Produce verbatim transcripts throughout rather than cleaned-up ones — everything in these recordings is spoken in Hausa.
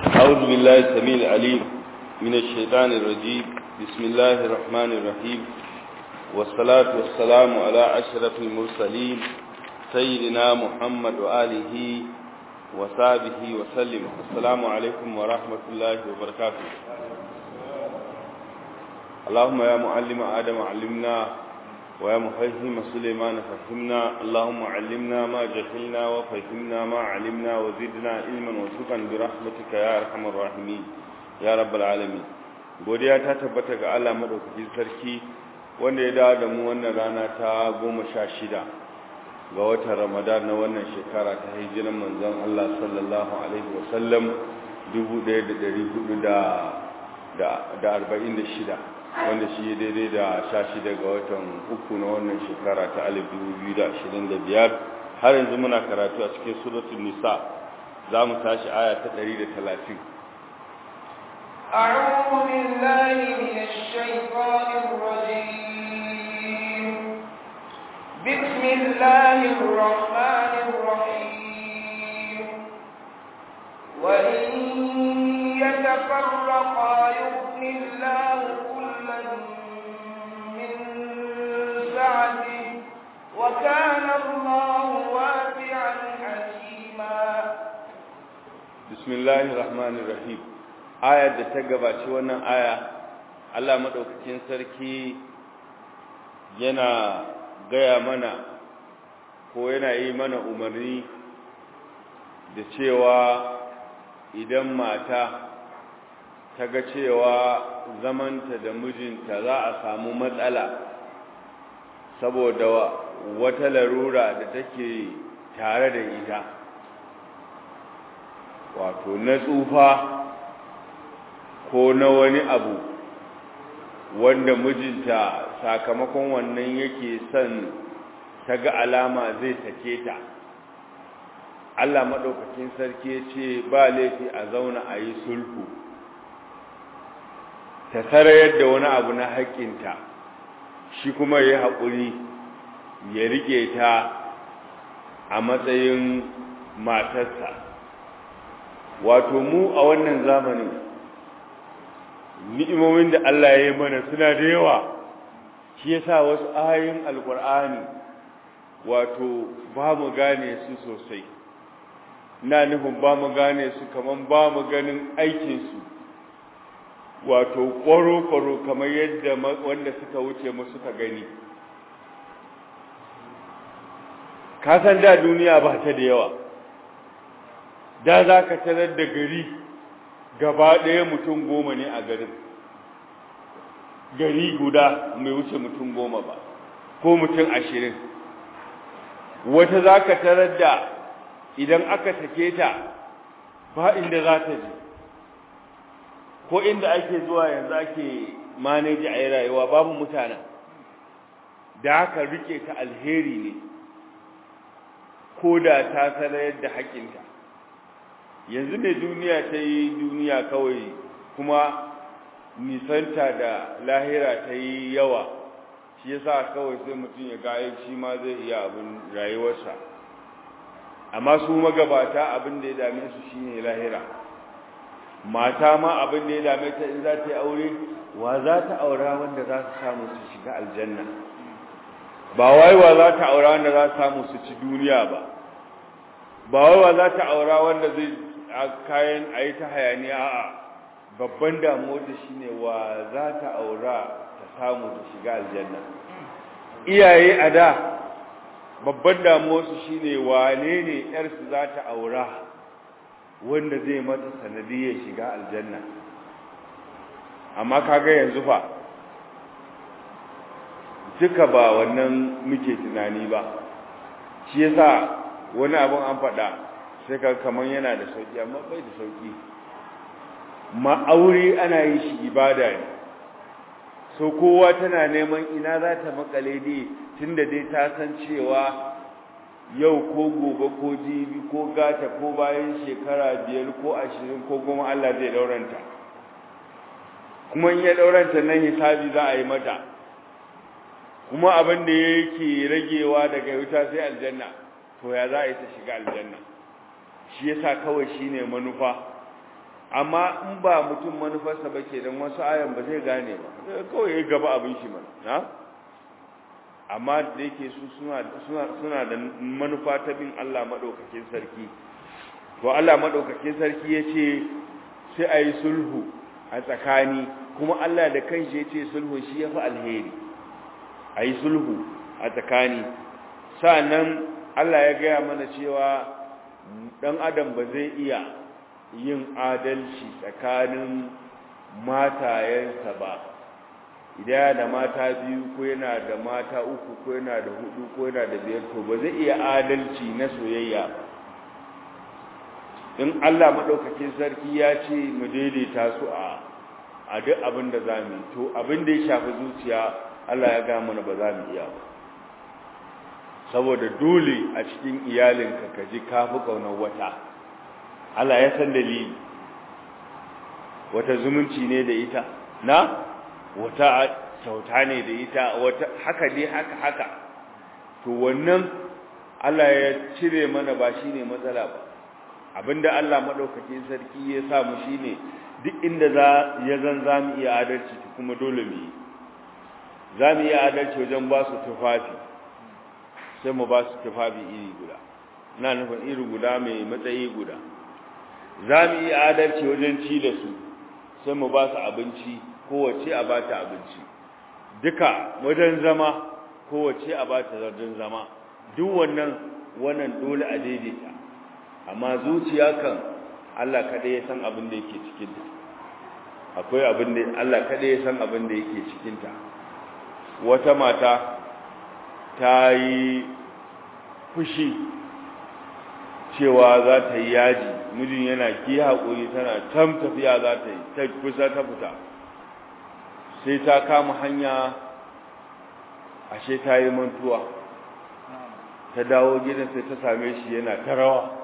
أعوذ بالله السميع العليم من الشيطان الرجيم. بسم الله الرحمن الرحيم، والصلاة والسلام على أشرف المرسلين سيدنا محمد وآله وصحبه وسلم. السلام عليكم ورحمة الله وبركاته. اللهم يا معلم آدم علمنا، ويا مفهم سليمان فهمنا. اللهم علمنا ما جهلنا وفهمنا ما علمنا وزدنا علما وشكرا برحمتك يا أرحم الراحمين يا رب العالمين. godiya ta tabbata ga Allah madaukakin sarki wanda ya dawo da mu wannan rana ta goma sha shida ga watan Ramadan na wannan shekara ta hijiran manzon Allah sallallahu alaihi wasallam dubu ɗaya da ɗari hudu da arba'in da shida, wanda shi daidai da sha shida ga watan uku na wannan shekara ta alif dubu biyu da ashirin da biyar. Har yanzu muna karatu a cikin suratul nisa, za mu tashi aya ta ɗari da talatin. أعوذ بالله من الشيطان الرجيم. بسم الله الرحمن الرحيم. وإن يتفرقا يغن الله كلا من سعته وكان الله واسعا حكيما. بسم الله الرحمن الرحيم. ayar da ta gabaci wannan aya, Allah madaukakin sarki yana gaya mana ko yana yi mana umarni da cewa idan mata ta ga cewa zamanta da mijinta za a samu matsala saboda wata larura da take tare da ita, wato na tsufa ko na wani abu wanda mijinta sakamakon wannan yake son ta ga alama zai sake ta, Allah maɗaukakin sarki ya ce ba laifi a zauna a yi sulhu, ta sarayar da wani abu na haƙƙinta, shi kuma ya haƙuri ya riƙe ta a matsayin matarsa. Wato mu a wannan zamanin ni'imomin da Allah ya yi mana suna da yawa, shi yasa wasu ayoyin alkur'ani wato ba mu gane su sosai. Ina nufin ba mu gane su kaman ba mu ganin aikinsu, wato ƙwaro-ƙwaro kamar yadda wanda suka wuce mu suka gani. Kasan da duniya ba ta da yawa, da za ka tarar da gari gaba ɗaya mutum goma ne a garin, gari guda mai wuce mutum goma ba, ko mutum ashirin. Wata za ka tarar da idan aka sake ta ba inda za ta je, ko inda ake zuwa yanzu ake maneji a yi rayuwa babu mutane, da haka rike ta alheri ne ko da ta sanar da haƙinta. Yanzu ne duniya ta yi duniya kawai, kuma nisanta da lahira ta yi yawa, shi yasa kawai sai mutum ya gaya shi ma zai iya abin rayuwarsa. Amma su magabata abin da ya dame su shine lahira. Mata ma abin da ya dame ta in za ta yi aure, wa za ta aura wanda za su samu su shiga aljanna, ba wai wa za ta aura wanda za su samu su ci duniya ba, ba wai wa za ta aura wanda zai kayan a yi ta hayaniya. a babban damuwar da shi ne wa za ta aura ta samu ta shiga aljanna. Iyaye a da babban damuwarsu shi ne wane ne ‘yarsu za ta aura wanda zai mata sanadiyyar shiga aljanna. Amma kaga yanzu fa duka ba wannan muke tunani ba, shi yasa wani abin an faɗa sai ka kaman yana da sauki, amma bai da sauki. Ma'aure ana yin shi ibada ne, so kowa tana neman ina za ta makale dai, tunda dai ta san cewa yau ko gobe ko jibi ko gata ko bayan shekara biyar ko ashirin ko goma Allah zai dauranta, kuma in ya dauranta nan hisabi za a yi mata, kuma abin da yake ragewa daga wuta sai aljanna. To ya za a yi ta shiga aljanna? Shi yasa kawai shine manufa amma in ba mutum manufarsa ba ke don wasu ayan ba zai gane ba kawai ya gaba abin shi mana na amma da yake su suna suna da manufa ta bin Allah madaukakin sarki to Allah madaukakin sarki yace sai ayi sulhu a tsakani kuma Allah da kanshi yace sulhu shi yafi alheri ayi sulhu a tsakani sannan Allah ya gaya mana cewa dan adam ba zai iya yin adalci tsakanin matayensa ba idan da mata biyu ko yana da mata uku ko yana da hudu ko yana da biyar to ba zai iya adalci na soyayya in Allah madaukakin sarki ya ce mu daidaita su a a duk abin da zamu to abin da ya shafi zuciya Allah ya ga mana ba za mu iya ba saboda dole a cikin iyalinka ka ji kafi kaunar wata Allah ya san dalili wata zumunci ne da ita na wata kyauta ne da ita wata haka dai haka haka to wannan Allah ya cire mana ba shine matsala ba abinda Allah madaukakin sarki ya sa mu shine duk inda za ya zan zamu iya adalci kuma dole mu yi zamu iya adalci wajen ba su tufafi sai mu ba su tufafi iri guda ina nufin iri guda mai matsayi guda zamu iya adalci wajen ci da su sai mu ba su abinci kowace a ba ta abinci duka wajen zama kowace a ba ta wajen zama duk wannan wannan dole a daidaita amma zuciya kan Allah kada ya san abin da yake cikin ta akwai abin da Allah kada ya san abin da yake cikin ta wata mata ta yi fushi cewa za ta yi yaji mijin yana ki haƙuri tana tam tafiya za ta yi ta kusa ta fita sai ta kama hanya ashe ta yi mantuwa ta dawo gidan sai ta same shi yana ta rawa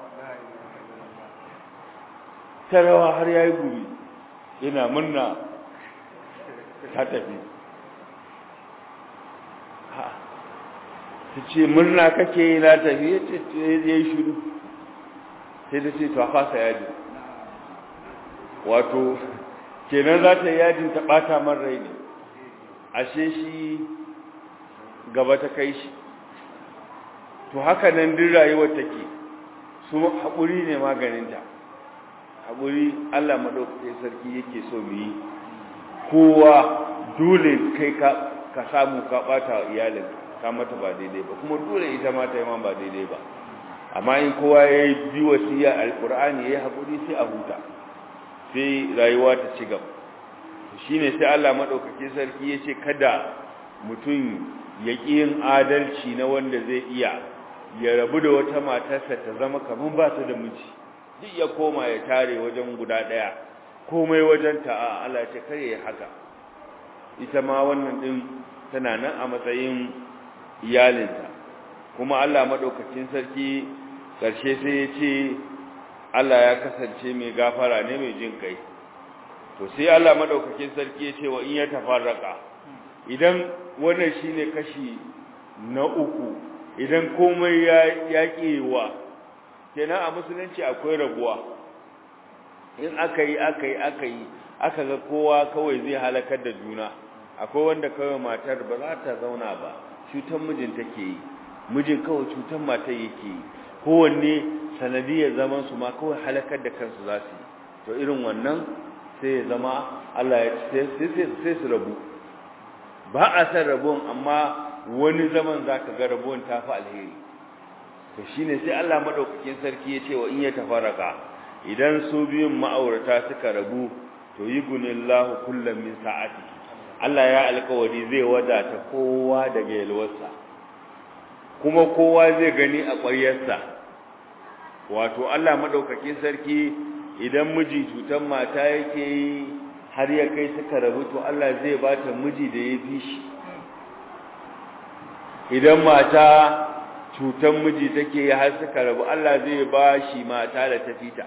ta rawa har ya yi guri yana murna ta tafi ta ce murna kake yi na tafi ya ce ya yi shiru sai ta ce ta fasa yaji wato kenan za ta yajin ta bata man rai ne ashe shi gaba ta kai shi to haka nan din rayuwar take su haƙuri ne maganinta haƙuri Allah madaukakin sarki yake so mu yi kowa dole kai ka ka samu ka bata iyalin ka mata ba daidai ba kuma dole ita ma ta yi ma ba daidai ba amma in kowa yayi bi wasiya alqur'ani yayi haƙuri sai a huta sai rayuwa ta ci gaba shine sai Allah madaukakin sarki yace kada mutum ya ƙi yin adalci na wanda zai iya ya rabu da wata matarsa ta zama kaman ba ta da miji duk ya koma ya tare wajen guda daya komai wajen ta a Allah ce kare ya haka ita ma wannan din tana nan a matsayin iyalinta kuma Allah madaukakin sarki karshe sai ya ce Allah ya kasance mai gafara ne mai jin kai to sai Allah madaukakin sarki ya ce wa in ya tafarraka idan wannan shine kashi na uku idan komai ya yaƙewa kenan a musulunci akwai rabuwa in aka yi aka yi aka yi aka ga kowa kawai zai halakar da juna akwai wanda kawai matar ba za ta zauna ba cutar mijin take yi mijin kawai cutar matar yake yi kowanne sanadiyar zaman su ma kawai halakar da kansu za su yi to irin wannan sai ya zama Allah ya sai su rabu ba a san rabuwan amma wani zaman zaka ga rabuwan tafi alheri to shine sai Allah madaukakin sarki ya ce wa in ya tafarraka idan su biyun ma'aurata suka rabu to yugunillahu kullam min sa'ati Allah ya alƙawari zai wadata kowa daga yalwarsa kuma kowa zai gani a ƙwaryarsa wato Allah madaukakin sarki idan miji cutan mata yake yi har ya kai suka rabu to Allah zai bata miji da ya fi shi idan mata cutan miji take yi har suka rabu Allah zai ba shi mata da ta fita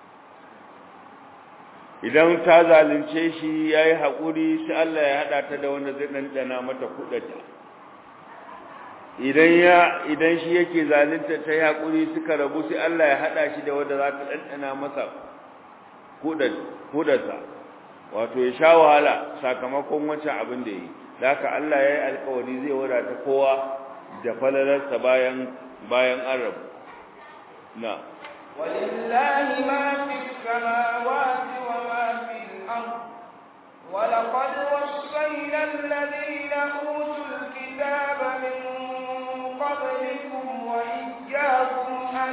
idan ta zalunce shi yayi hakuri sai Allah ya hada ta da wanda zai dandana mata kudata idan ya idan shi yake zalunta ta yi hakuri suka rabu sai Allah ya hada shi da wanda za ta dandana masa hudarsa wato ya sha wahala sakamakon wancan abin da yi da haka Allah ya yi alkawari zai wadata kowa da falalarsa bayan bayan arab na walillahi ma fis samawati wa ma fil ard wa laqad wassayna alladhina utul kitaba min qablikum wa iyyakum an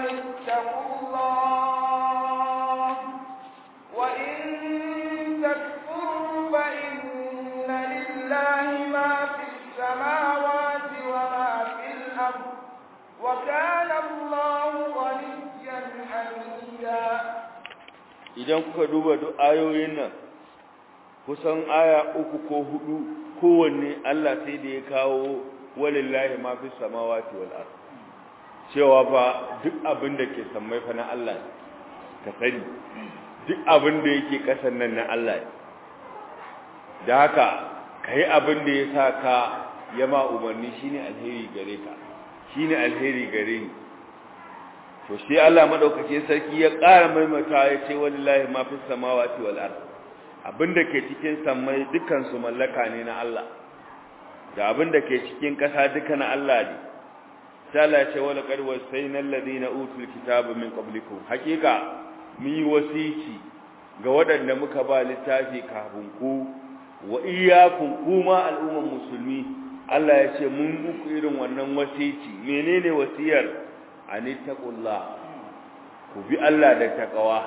ittaqullah wa in takfuru fa inna lillahi ma fis samawati wa ma fil ard wa kana Allahu ghaniyyan hamida. Idan kuka duba duk ayoyin nan kusan aya uku ko hudu kowanne Allah sai da ya kawo walillahi ma fis samawati wal ard cewa fa duk abin da ke sammai fa na Allah ka sani duk abin da yake kasan nan na Allah da haka kai abin da ya sa ka yama umarni shine alheri gare ka shine alheri gare ni to sai Allah madaukake sarki ya ƙara maimaita ya ce wallahi ma fis samawati wal ard abinda ke cikin sammai dukkan su mallaka ne na Allah da abinda ke cikin ƙasa duka na Allah ne sai Allah ya ce wala qad wasayna alladhina utul kitaba min qablikum hakika mu yi wasici ga waɗanda muka ba littafi kafin ku wa iyyakum kuma al'umman musulmi Allah ya ce mun muku irin wannan wasici menene wasiyar anittaqullah ku bi Allah da takawa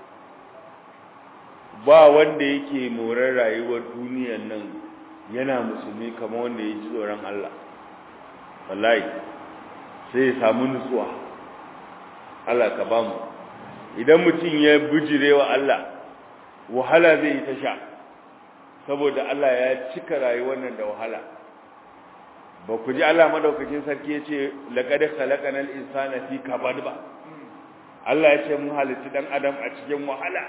ba wanda yake morar rayuwar duniyar nan yana musulmi kamar wanda yake tsoron Allah wallahi sai ya samu nutsuwa Allah ka bamu idan mutum ya bijirewa Allah wahala zai yi ta sha saboda Allah ya cika rayuwar nan da wahala ba ku ji Allah madaukakin sarki ya ce laqad khalaqanal insana fi kabad ba Allah ya ce mun halitta dan adam a cikin wahala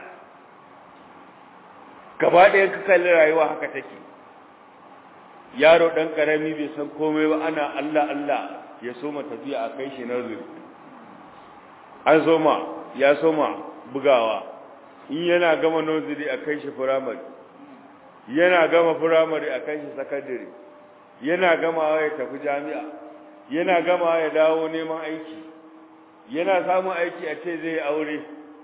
gaba ɗaya ka kalli rayuwa haka take yaro dan karami bai san komai ba ana Allah Allah ya soma tafiya a kai shi nazari an soma ya soma bugawa in yana gama nazari a kai shi firamare yana gama firamare a kai shi sakandare yana gamawa ya tafi jami'a yana gamawa ya dawo neman aiki yana samun aiki a ce zai aure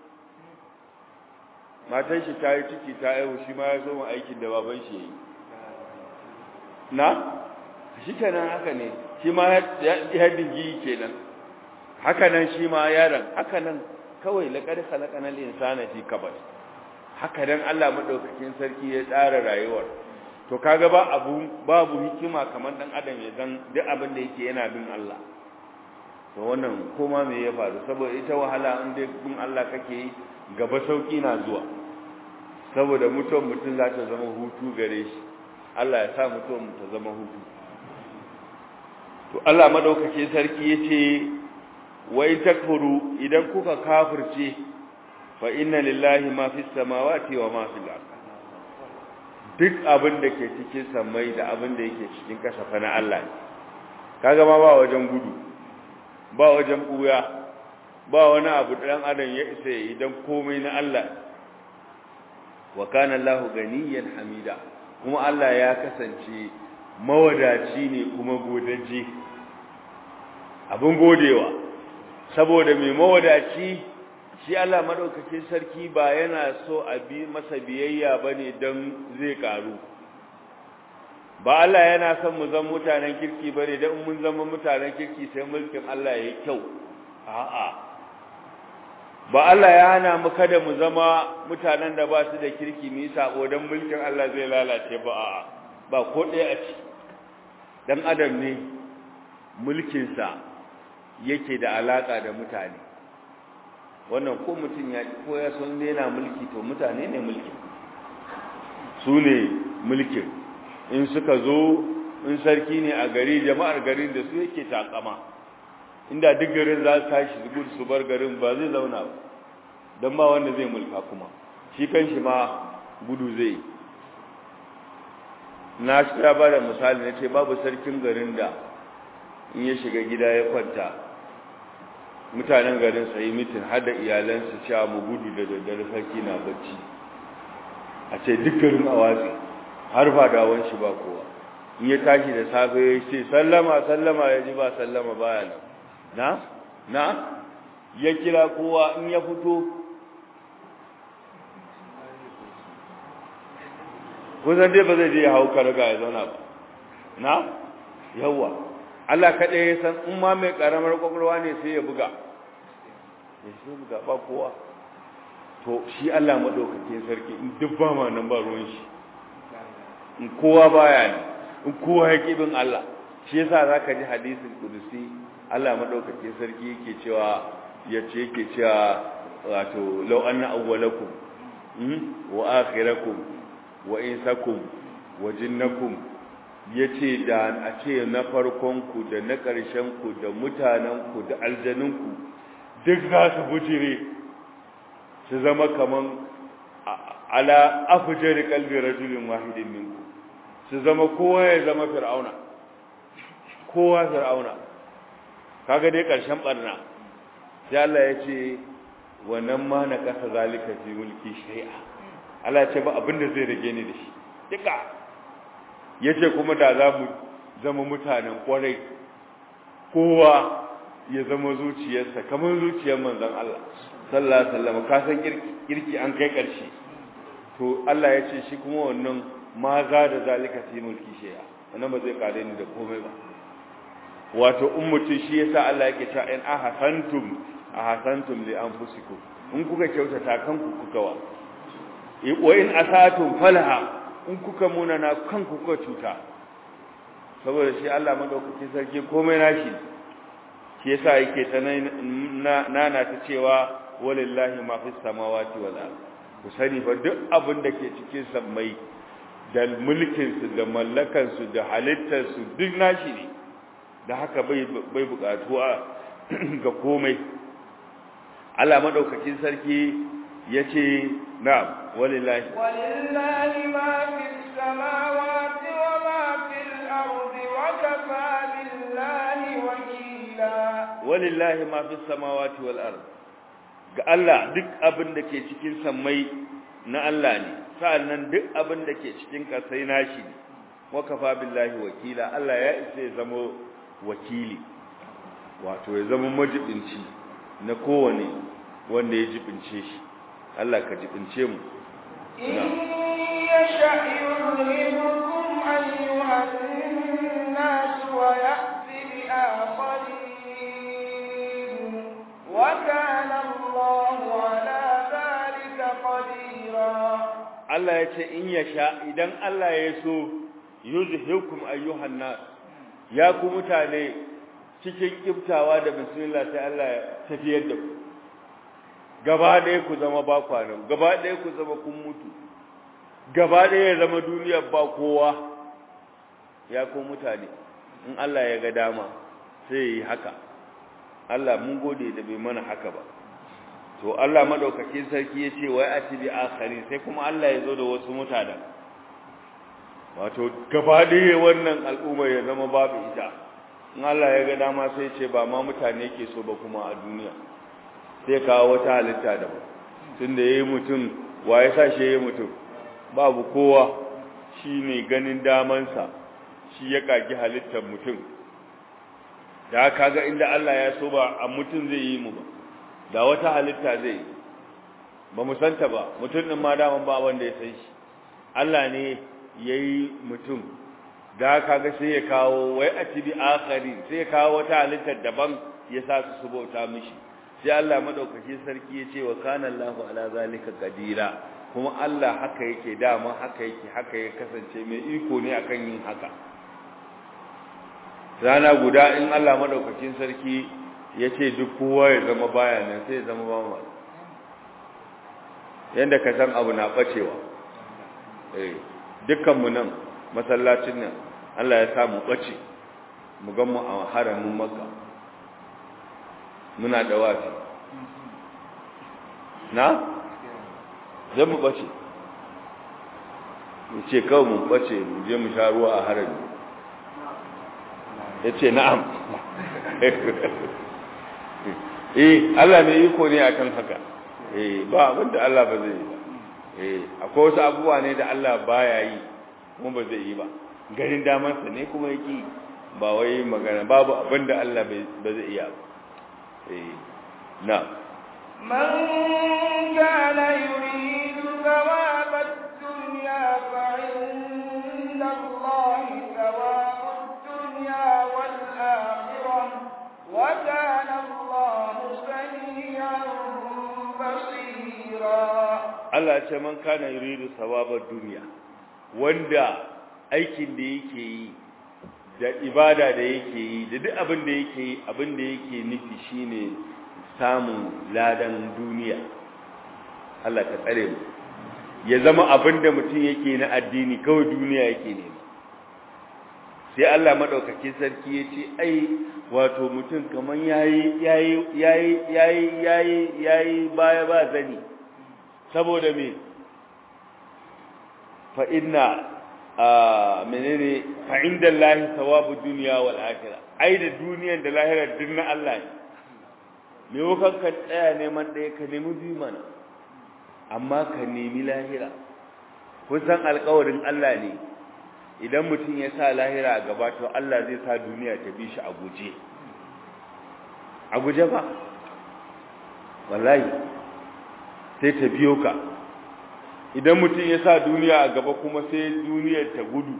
matan shi ta yi ciki ta aihu shi ma ya so mu aikin da baban shi yi na shi kenan haka ne shi ma ya dingi kenan haka nan shi ma yaron haka nan kawai laqad khalaqanal insana fi kabad haka dan Allah madaukakin sarki ya tsara rayuwar to kaga ba abu babu hikima kamar dan adam ya dan duk abin da yake yana bin Allah to wannan koma me ya faru saboda ita wahala in dai bin Allah kake yi gaba sauki na zuwa saboda mutum mutum za ta zama hutu gare shi Allah ya sa mutum ta zama hutu to Allah madaukake sarki yace wai takfuru idan kuka kafirce fa inna lillahi ma fis samawati wa ma fil ardh duk abin da ke cikin samai da abin da yake cikin kasafa na Allah ne kaga ma ba wajen gudu ba wajen buya ba wani abu dan adam ya isa idan komai na Allah wa kana Allahu ganiyan hamida kuma Allah ya kasance mawadaci ne kuma godaje abin godewa saboda mai mawadaci shi Allah madaukakin sarki ba yana so a bi masa biyayya bane dan zai karu ba Allah yana son mu zama mutanen kirki bane dan mun zama mutanen kirki sai mulkin Allah yayi kyau a'a ba Allah ya hana mu kada mu zama mutanen da ba su da kirki mu yi sabo dan mulkin Allah zai lalace ba a'a ba ko ɗaya a ci dan adam ne mulkin sa yake da alaka da mutane wannan ko mutum ya ko ya san ne yana mulki to mutane ne mulki su ne mulkin in suka zo in sarki ne a gari jama'ar garin da su yake takama inda duk garin za su tashi su gudu su bar garin ba zai zauna ba don ba wanda zai mulka kuma shi kanshi ma gudu zai na shi ya ba da misali na ce babu sarkin garin da in ya shiga gida ya kwanta mutanen garin sai mitin har da iyalansu cewa mu gudu da daddare sarki na bacci a ce duk garin awatsi har ba dawon shi ba kowa in ya tashi da safe ya ce sallama sallama ya ji ba sallama baya nan na na ya kira kowa in ya fito kusan dai ba zai je ya hau karaga ya zauna ba na yawa Allah kaɗai ya san in ma mai ƙaramar ƙwaƙwalwa ne sai ya buga ya sai buga ba kowa to shi Allah maɗaukakin sarki in duk ba ma nan ba ruwan shi in kowa baya ne in kowa ya ƙibin Allah shi yasa za ka ji hadisin kudusi Allah maɗaukakin sarki yake cewa ya ce yake cewa wato lau anna awwalakum wa akhirakum wa insakum wa jinnakum yace da a ce na farkonku da na ƙarshenku da mutanenku da aljanunku duk za su bujire su zama kaman ala afjar qalbi rajulin wahidin minku su zama kowa ya zama fir'auna kowa fir'auna kaga dai ƙarshen barna sai Allah ya ce wannan ma na kasa zalika fi mulki shay'a Allah ya ce ba abin da zai rage ni da shi duka yace kuma da za mu zama mutanen kwarai kowa ya zama zuciyarsa kamar zuciyar manzon Allah sallallahu alaihi wasallam ka san kirki an kai karshe to Allah ya ce shi kuma wannan ma za da zalika fi mulki shay'a wannan ba zai kare ni da komai ba wato ummati shi yasa Allah yake cewa in ahsantum ahsantum li anfusikum in kuka kyautata kanku kuka wa wa in asatum falaha in kuka munana kanku kuka cuta saboda shi Allah madaukakin sarki komai nashi shi yasa yake ta nana ta cewa walillahi ma fis samawati wal ard ku sani fa duk abin da ke cikin sammai da mulkin su da mallakan su da halittar su duk nashi ne da haka bai bai bukatuwa ga komai Allah madaukakin sarki yace na'am walillahi walillahi ma fis samawati wa ma fil ardi wa kafa billahi wakila walillahi ma fis samawati wal ard ga Allah duk abin da ke cikin sammai na Allah ne sa'annan duk abin da ke cikin kasai nashi ne wa kafa billahi wakila Allah ya isa ya zama wakili wato ya zama majibinci na kowane wanda ya jibince shi Allah ka jibince mu in yasha yuhibbukum ayyuhan nas wa ya'ti bi akharin wa kana Allahu ala dhalika qadira Allah ya ce in yasha idan Allah ya so yuzhikum ayyuhan nas ya ku mutane cikin kiftawa da bismillah sai Allah ya tafiyar da ku gaba ɗaya ku zama ba kwanan gaba ɗaya ku zama kun mutu gaba ɗaya ya zama duniyar ba kowa ya ku mutane in Allah ya ga dama sai yi haka Allah mun gode da bai mana haka ba to Allah madaukakin sarki ya ce wai ati bi akhari sai kuma Allah ya zo da wasu mutanen wato gaba ɗaya wannan al'umma ya zama babu ita in Allah ya ga dama sai ce ba ma mutane ke so ba kuma a duniya sai kawo wata halitta da ba tunda yayi mutum wa ya sa shi yayi mutum babu kowa shine ganin damansa shi ya kage halittar mutum da kaga inda Allah ya so ba a mutum zai yi mu ba da wata halitta zai ba mu santa ba mutum din ma daman ba wanda ya san shi Allah ne yayi mutum da kaga sai ya kawo wai atibi akhari sai ya kawo wata halittar daban ya sa su bauta mishi sai Allah madaukaki sarki ya ce wa kana Allahu ala zalika qadira kuma Allah haka yake dama haka yake haka ya kasance mai iko ne akan yin haka rana guda in Allah madaukakin sarki ya ce duk kowa ya zama baya nan sai ya zama ba mu yanda ka san abu na bacewa eh dukkan mu nan masallacin nan Allah ya sa mu bace mu ga mu a haramin Makka muna da wafi na zai mu bace mu ce kawai mu bace mu je mu sha ruwa a harami ya ce na'am eh Allah ne iko ne akan haka eh ba abinda Allah ba zai yi ba eh akwai wasu abubuwa ne da Allah baya yi kuma ba zai yi ba garin damansa ne kuma yake ba wai magana babu abinda Allah ba zai iya ba eh na man kana yuridu thawaba ad-dunya fa inna Allahi thawabu ad-dunya wal akhirah wa kana Allahu sami'an basira. Allah ce man kana yuridu thawaba ad-dunya wanda aikin da yake yi da ibada da yake yi da duk abin da yake yi abin da yake nufi shine samun ladan duniya. Allah ka tsare mu ya zama abin da mutum yake na addini kawai duniya yake nema. Sai Allah madaukake sarki yace ai wato mutum kaman yayi yayi yayi yayi yayi yayi baya ba zani saboda me fa inna menene fa inda Allah thawabu dunya wal akhirah ai da duniyar da lahirar din na Allah ne me wakan ka tsaya neman ɗaya ka nemi biyu mana amma ka nemi lahira kun san alƙawarin Allah ne idan mutum ya sa lahira a gaba to Allah zai sa duniya ta bi shi a guje a guje ba wallahi sai ta biyo ka idan mutum ya sa duniya a gaba kuma sai duniyar ta gudu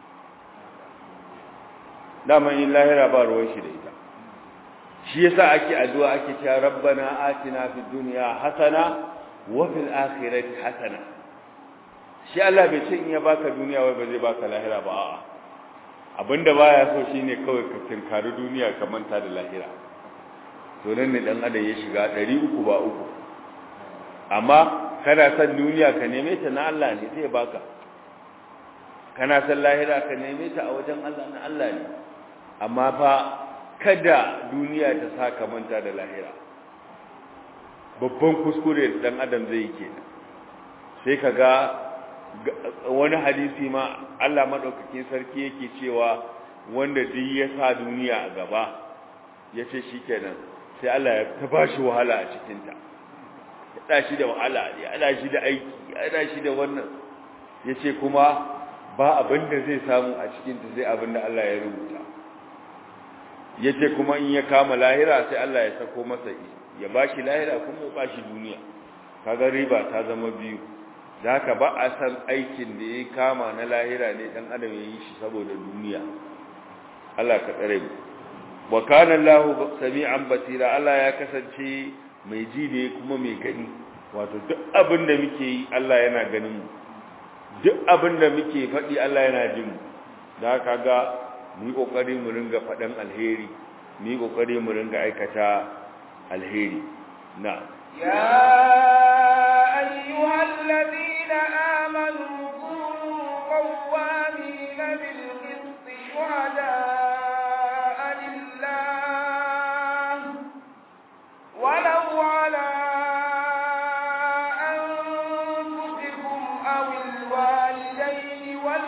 daman yin lahira ba ruwan shi da ita shi yasa ake addu'a ake cewa rabbana atina fid dunya hasana wa fil akhirati hasana shi Allah bai ce in ya baka duniya wai ba zai baka lahira ba a'a abinda baya so shine kawai ka tinkari duniya ka manta da lahira to nan ne dan adam ya shiga ɗari uku ba uku amma kana san duniya ka neme ta na Allah ne zai baka kana san lahira ka neme ta a wajen Allah na Allah ne amma fa kada duniya ta saka manta da lahira babban kuskure dan adam zai yi kenan sai kaga wani hadisi ma Allah madaukakin sarki yake cewa wanda duk ya sa duniya a gaba yace shikenan sai Allah ya ta bashi wahala a cikin ta ya da shi da wahala ya da shi da aiki ya da shi da wannan yace kuma ba abin da zai samu a cikin ta sai abin da Allah ya rubuta yace kuma in ya kama lahira sai Allah ya sako masa ya bashi lahira kuma ya bashi duniya kaga riba ta zama biyu da haka ba a san aikin da ya kama na lahira ne dan adam ya yi shi saboda duniya Allah ka tsare mu wa kana Allahu sami'an basira Allah ya kasance mai ji ne kuma mai gani wato duk abin da muke yi Allah yana ganin mu duk abin da muke faɗi Allah yana jin mu da haka ga mu yi kokari mu ringa faɗan alheri mu yi kokari mu ringa aikata alheri na ya ayyuhal ladina amanu kunu qawwamina bil qisti shuhada'a lillah walau ala anfusikum aw al walidayni wal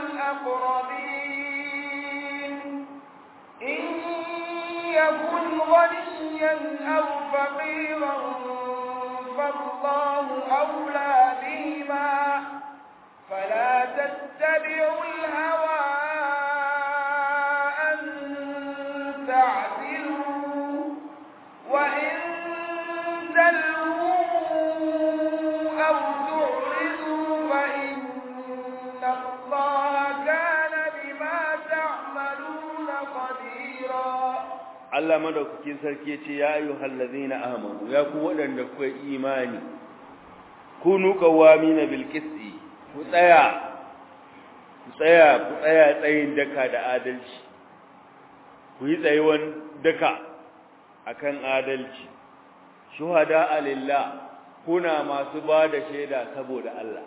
aqrabin in yakun ghaniyan aw faqiran فالله أولى بهما فلا تتبعوا الهوى أن تعدلوا وإن تلووا أو تعرضوا فإن الله كان بما تعملون خبيرا Allah madaukakin sarki yace ya ayyuhal ladina amanu ya ku wadanda kuka imani kunu qawamina bil qisti ku tsaya ku tsaya ku tsaya tsayin daka da adalci ku yi tsayuwan daka akan adalci shuhada lillah kuna masu bada shaida saboda Allah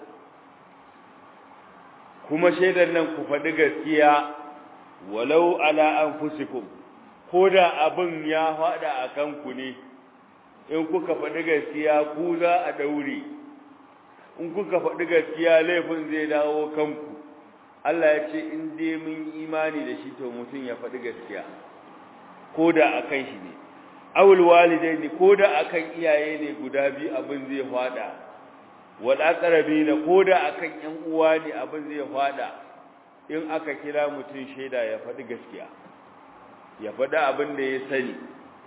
kuma shaidar nan ku faɗi gaskiya walau ala anfusikum ko da abin ya faɗa a kanku ne in kuka faɗi gaskiya ku za a daure in kuka faɗi gaskiya laifin zai dawo kanku Allah ya ce in dai mun imani da shi to mutum ya faɗi gaskiya ko da a kan shi ne awul walidaini ko da akan iyaye ne guda biyu abin zai fada wal aqrabina ko da akan ƴan uwa ne abin zai fada in aka kira mutum shaida ya faɗi gaskiya ya faɗi abin da ya sani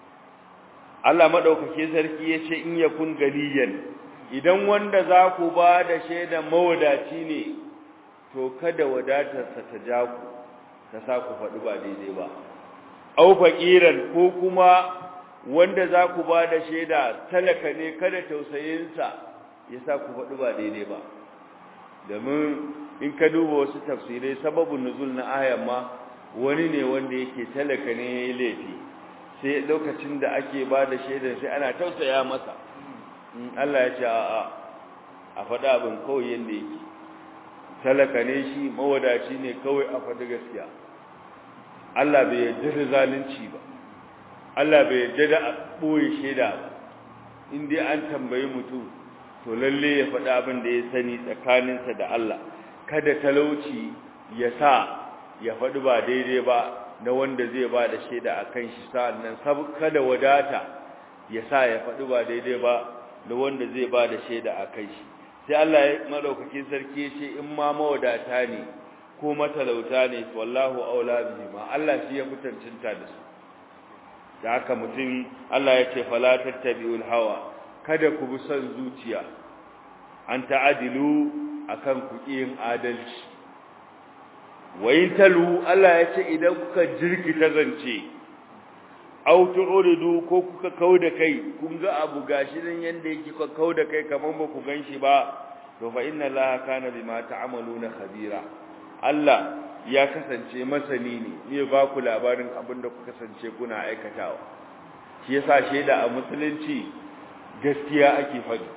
Allah madaukake sarki yace in yakun galiyan idan wanda za ku ba da shaidan mawadaci ne to kada wadatarsa ta ja ku ta sa ku faɗi ba daidai ba au faqiran ko kuma wanda za ku ba da shaida talaka ne kada tausayinsa ya sa ku faɗi ba daidai ba domin in ka duba wasu tafsirai sababin nuzul na ayan ma wani ne wanda yake talaka ne yayi laifi sai lokacin da ake ba da shaidar sai ana tausaya masa Allah ya ce a'a a faɗa abin kawai yanda yake talaka ne shi mawadaci ne kawai a faɗi gaskiya Allah bai yarda da zalunci ba Allah bai yarda da boye shaida ba in dai an tambayi mutum to lalle ya faɗa abin da ya sani tsakaninsa da Allah kada talauci ya sa ya faɗi ba daidai ba na wanda zai ba da shaida akan shi sa'annan kada wadata ya sa ya faɗi ba daidai ba da wanda zai ba da shaida akan shi sai Allah ya madaukakin sarki ya ce in ma mawadata ne ko matalauta ne wallahu aula bihi ma Allah shi ya fitancinta da su da haka mutum Allah ya ce fala tattabi'ul hawa kada ku bi son zuciya an ta'adilu akan ku yin adalci wayin talu Allah ya ce idan kuka jirkita zance aw tu'ridu ko kuka kauda kai kun ga abu gashi nan yanda yake kuka kauda kai kaman ba ku ganshi ba to fa inna Allaha kana bima ta'maluna khabira Allah ya kasance masani ne ne ba ku labarin abin da ku kasance kuna aikatawa shi yasa sheda a musulunci gaskiya ake faɗi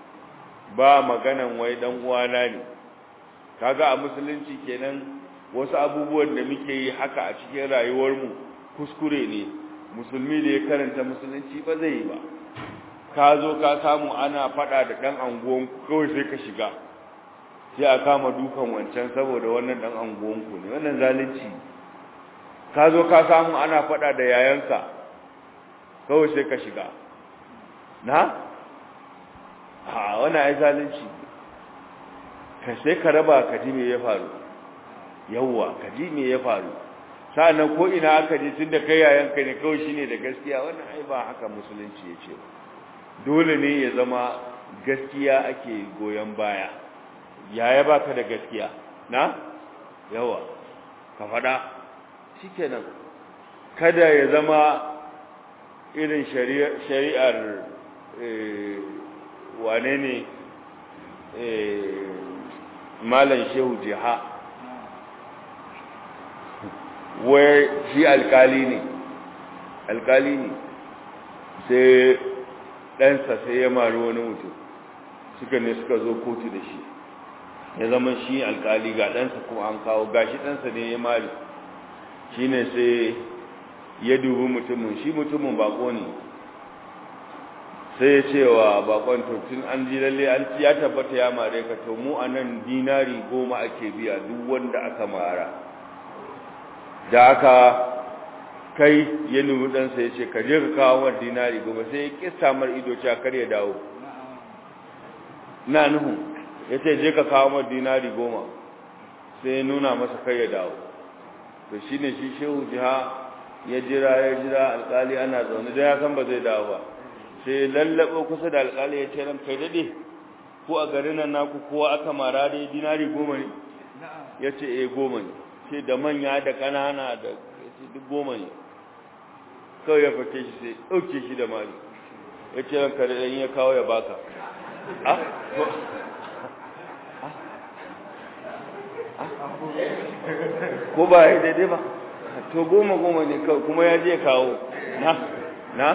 ba maganan wai dan uwana ne kaga a musulunci kenan wasu abubuwan da muke yi haka a cikin rayuwar mu kuskure ne musulmi da ya karanta musulunci ba zai yi ba ka zo ka samu ana faɗa da dan anguwan kawai sai ka shiga sai a kama dukan wancan saboda wannan dan anguwan ku ne wannan zalunci ka zo ka samu ana faɗa da yayanka kawai sai ka shiga na a wannan ai zalunci ka sai ka raba ka ji me ya faru yawwa ka ji me ya faru sa'annan ko ina aka ji tunda kai yayanka ne kawai shine da gaskiya wannan ai ba haka musulunci yace dole ne ya zama gaskiya ake goyen baya yaya baka da gaskiya na yawa ka fada shikenan kada ya zama irin shari'ar wane ne malam shehu jiha wai shi alkali ne alkali ne sai ɗansa sai ya mari wani mutum suka ne suka zo kotu da shi ya zama shi alkali ga ɗansa kuma an kawo gashi ɗansa ne ya mari shi ne sai ya dubi mutumin shi mutumin bako ne sai ya ce wa bakon tun an ji lalle an ya tabbata ya mare ka to mu a nan dinari goma ake biya duk wanda aka mara da aka kai ya nubi ɗansa ya ce ka je ka kawo mar dinari goma sai ya kista mar ido cewa kar ya dawo na nuhu ya ce je ka kawo mar dinari goma sai ya nuna masa kar ya dawo to shi ne shi shehu jiha ya jira ya jira alƙali ana zaune da ya san ba zai dawo ba sai lallaɓo kusa da alƙali ya ce ran kai daɗe ko a garin nan naku kowa aka mara dai dinari goma ne ya ce eh goma ne sai da manya da ƙanana da duk goma ne kawai ya fake shi sai ɗauke shi da mari ya ce ranka da ɗan ya kawo ya baka ko ba ya daidai ba to goma goma ne kawai kuma ya je kawo na na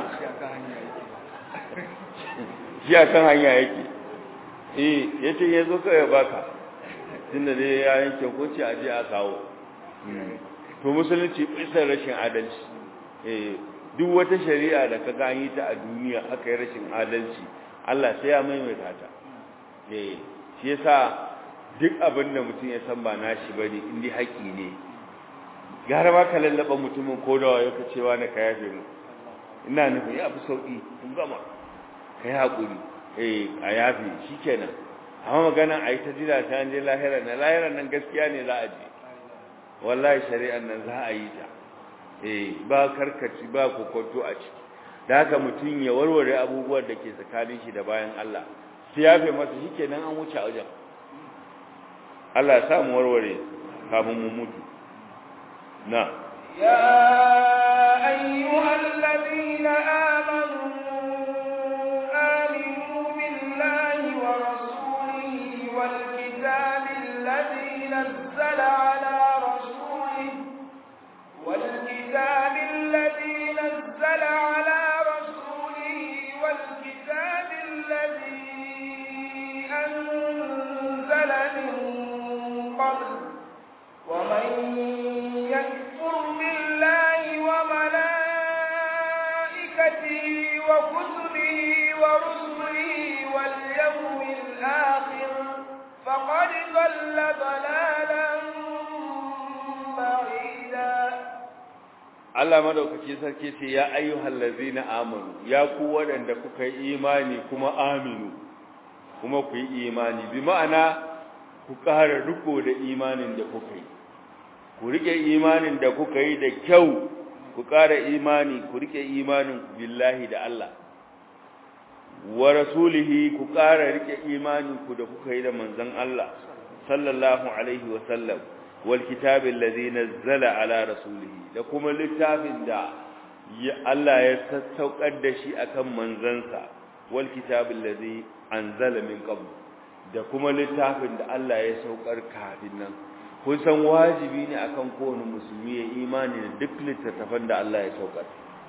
shi a kan hanya yake eh ya ce ya zo kawai ya baka tunda dai ya yanke hukunci a je a kawo to musulunci bisa rashin adalci eh duk wata shari'a da ka gani ta a duniya aka yi rashin adalci Allah sai ya maimaita ta eh shi yasa duk abin da mutum ya san ba nashi bane indai haƙi ne gara ba ka lallaba mutumin ko da wayo ka cewa na ka yafe mu ina nufin ya fi sauki kun gama kai hakuri eh a yafi shikenan amma magana ai ta jira ta je lahira na lahira nan gaskiya ne za a je wallahi shari'an nan za a yi ta eh ba karkaci ba kokonto a ciki da haka mutun ya warware abubuwan da ke tsakanin shi da bayan Allah sai yafe masa shikenan an wuce a wajen Allah ya sa mu warware kafin mu mutu na ya ayyuhal ladina amanu aminu billahi wa rasulihi wal kitabil ladzi nazzala ala rasulihi wal kitabil ladzi nazzala ala rasulihi wal kitabil ladzi anzala min qabl ومن يكفر بالله وملائكته وكتبه ورسله واليوم الآخر فقد ضل ضلالا بعيدا Allah madaukaki sarki ce ya ayyuhal ladzina amanu ya ku wadanda kuka yi imani kuma aminu kuma ku yi imani bi ma'ana ku ƙara riko da imanin da kuka yi ku rike imanin da kuka yi da kyau ku ƙara imani ku rike imanin billahi da Allah wa rasulihi ku ƙara rike imanin ku da kuka yi da manzon Allah sallallahu alaihi wa sallam wal kitabil ladzi nazzala ala rasulihi da kuma littafin da Allah ya sassaukar da shi akan manzansa wal kitabil ladzi anzala min qabl da kuma littafin da Allah ya saukar kafin nan kun san wajibi ne akan kowane musulmi ya imani da duk littattafan da Allah ya saukar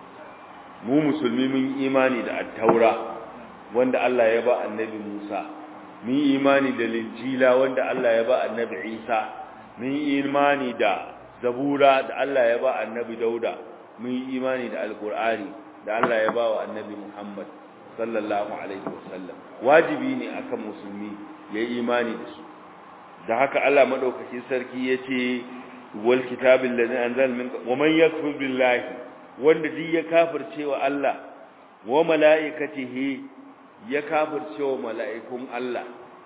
mu musulmi mun imani da at-taura wanda Allah ya ba annabi Musa mun imani da linjila wanda Allah ya ba annabi Isa mun imani da zabura da Allah ya ba annabi Dauda mun imani da alqur'ani da Allah ya ba wa annabi Muhammad sallallahu alaihi wasallam wajibi ne akan musulmi ya yi imani da su da haka Allah madaukakin sarki yace wal kitabil ladzi anzal min wa man yakfur billahi wanda duk ya kafirce wa Allah wa malaikatihi ya kafirce wa malaikun Allah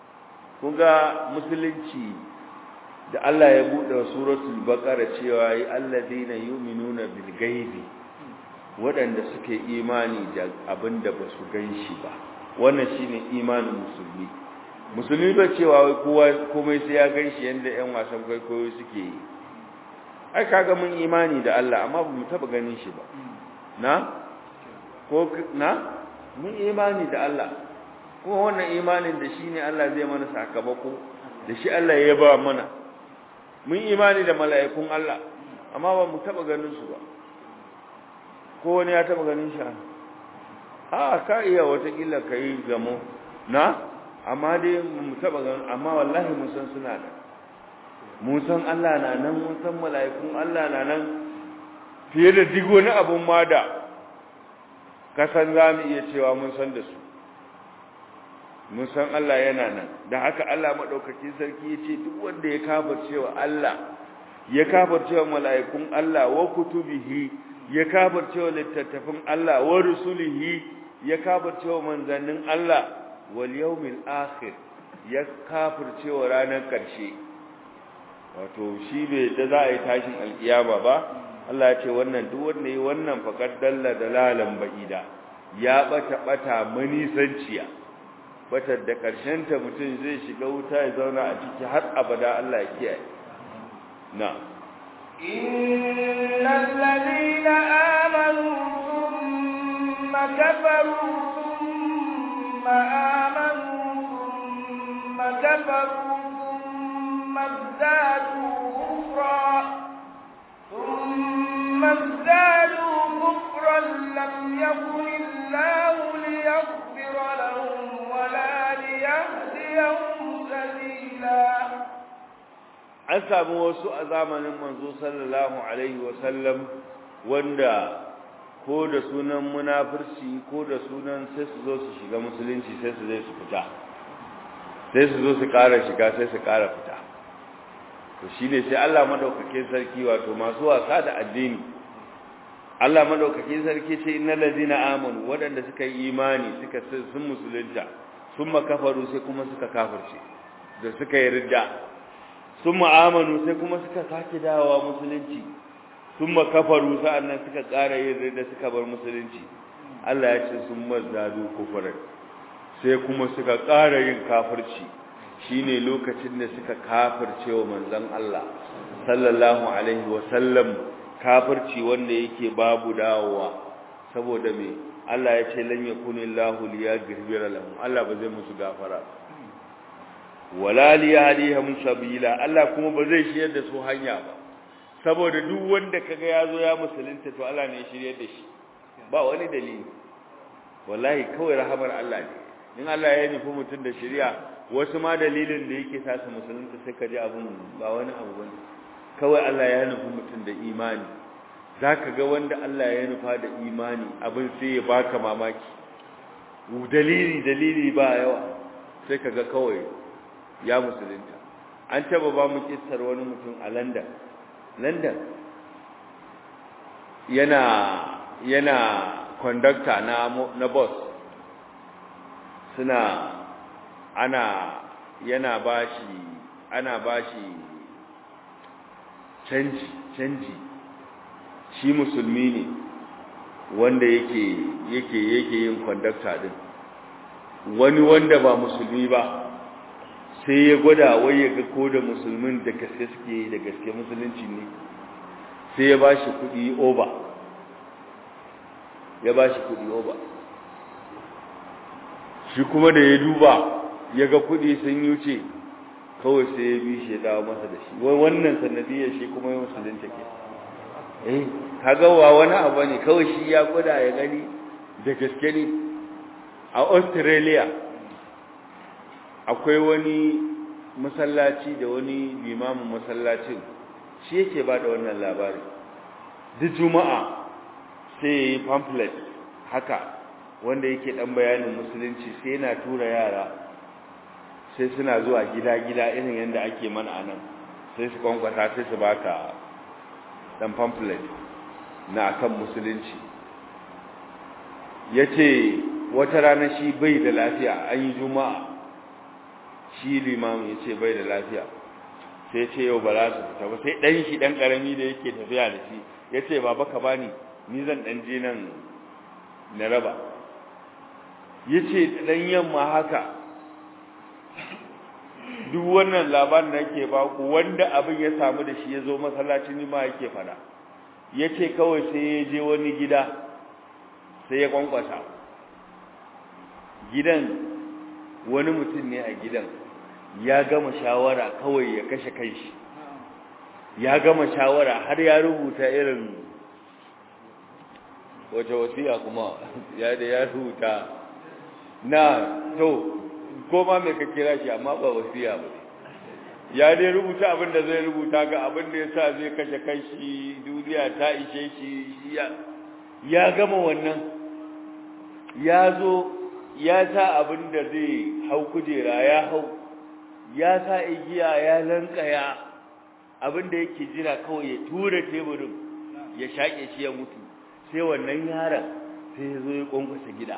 kuga musulunci da Allah ya bude suratul baqara cewa ay alladheena yu'minuna bil ghaibi wadanda suke imani da abinda basu ganshi ba wannan shine imanin musulmi musulmi ba cewa wai kowa komai sai ya ganshi yanda ƴan wasan kwaikwayo suke yi ai kaga mun imani da Allah amma ba mu taba ganin shi ba na ko na mun imani da Allah ko wannan imanin da shine Allah zai mana sakamako da shi Allah ya ba mana mun imani da mala'ikun Allah amma ba mu taba ganin su ba ko wani ya taba ganin shi a ka iya wata kila kai gamo na amma dai mu taba ganin amma wallahi mun san suna da mun san Allah na nan mun san mala'ikun Allah na nan fiye da digo na abun ma da kasan zamu iya cewa mun san da su mun san Allah yana nan da haka Allah madaukakin sarki yace duk wanda ya kafirce wa Allah ya kafirce wa mala'ikun Allah wa kutubihi ya kafirce wa littattafin Allah wa rusulihi ya kafirce wa manzannin Allah wal yawmil akhir ya kafirce wa ranar karshe wato shi bai da za a yi tashin alkiyama ba Allah ya ce wannan duk wanda yi wannan faqad dalla dalalan ba'ida ya bata bata manisanciya bata da karshen ta mutum zai shiga wuta ya zauna a ciki har abada Allah ya kiyaye na innal ladina amanu thumma kafaru thumma amanu thumma kafaru thumma zadu kufra thumma zadu kufran lam yakun illahu liyaghfira lahum wala liyahdiyahum sabila. An samu wasu a zamanin manzo sallallahu alaihi wasallam wanda ko da sunan munafirci ko da sunan sai su zo su shiga musulunci sai su zai su fita sai su zo su ƙara shiga sai su ƙara fita to shine sai Allah madaukake sarki wato masu wasa da addini Allah madaukakin sarki ce innal ladina amanu wadanda suka yi imani suka sun musulunta summa kafaru sai kuma suka kafirce da suka yi ridda summa amanu sai kuma suka sake dawowa musulunci summa kafaru sa'annan suka ƙara yin ridda suka bar musulunci Allah ya ce summa zadu kufran sai kuma suka ƙara yin kafirci shine lokacin da suka kafirce wa manzon Allah sallallahu alaihi wa sallam kafirci wanda yake babu dawowa saboda me Allah ya ce lan yakunillahu liyaghfira lahum Allah ba zai musu gafara wala liyahdihum sabila Allah kuma ba zai shiyar da su hanya ba saboda duk wanda kaga yazo ya musulunta to Allah ne ya shiryar da shi ba wani dalili wallahi kawai rahamar Allah ne in Allah ya nufi mutum da shari'a wasu ma dalilin da yake sa su musulunta sai ka ji abun ba wani abu bane kawai Allah ya nufi mutum da imani zaka ga wanda Allah ya nufa da imani abin sai ya baka mamaki dalili dalili ba yawa sai kaga kawai ya musulunta an taba ba mu kissar wani mutum a London London yana yana conductor na na bus suna ana yana bashi ana bashi canji canji shi musulmi ne wanda yake yake yake yin conductor din wani wanda ba musulmi ba sai ya gwada wai ya ga ko da musulmin da gaske suke da gaske musulunci ne sai ya bashi kudi over ya bashi kudi over shi kuma da ya duba ya ga kudi sun yuce kawai sai ya bi shi ya dawo masa da shi wai wannan sanadiyar shi kuma ya musulunta ke eh kaga wa wani abu ne kawai shi ya gwada ya gani da gaske ne a Australia akwai wani masallaci da wani limamin masallacin shi yake ba da wannan labari duk juma'a sai yayi pamphlet haka wanda yake dan bayanin musulunci sai yana tura yara sai suna zuwa gida-gida irin yanda ake mana anan sai su kwankwata sai su baka dan pamphlet na akan musulunci yace wata rana shi bai da lafiya an yi juma'a shi limamin yace bai da lafiya sai ce yau ba za su fita ba sai dan shi dan karami da yake tafiya da shi yace baba ka bani ni zan dan je nan na raba yace dan yamma haka duk wannan labarin da yake ba ku wanda abin ya samu da shi yazo masallacin ni ma yake fada yace kawai sai ya je wani gida sai ya kwankwasa gidan wani mutum ne a gidan ya gama shawara kawai ya kashe kanshi ya gama shawara har ya rubuta irin wace wasiya kuma ya da ya rubuta na to koma me ka kira shi amma ba wasiya ba ya dai rubuta abin da zai rubuta ga abin da yasa zai kashe kanshi duniya ta ishe shi ya ya gama wannan ya zo ya sa abin da zai hau kujera ya hau ya sa igiya ya lankaya abin da yake jira kawai ya tura teburin ya shake shi ya mutu sai wannan yaron sai ya zo ya kwankwasa gida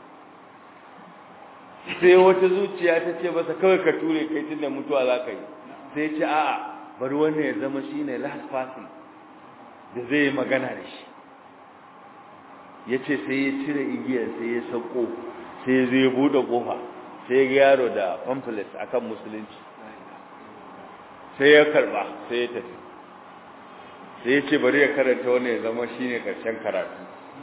sai wata zuciya ta ce masa kawai ka ture kai tunda mutuwa za ka yi sai ya ce a'a bari wannan ya zama shi ne last person da zai yi magana da shi ya ce sai ya cire igiyar sai ya sauko sai zai buɗe ƙofa sai ga yaro da pamphlet akan musulunci sai ya karba sai ya tafi sai ya ce bari ya karanta wannan ya zama shine karshen karatu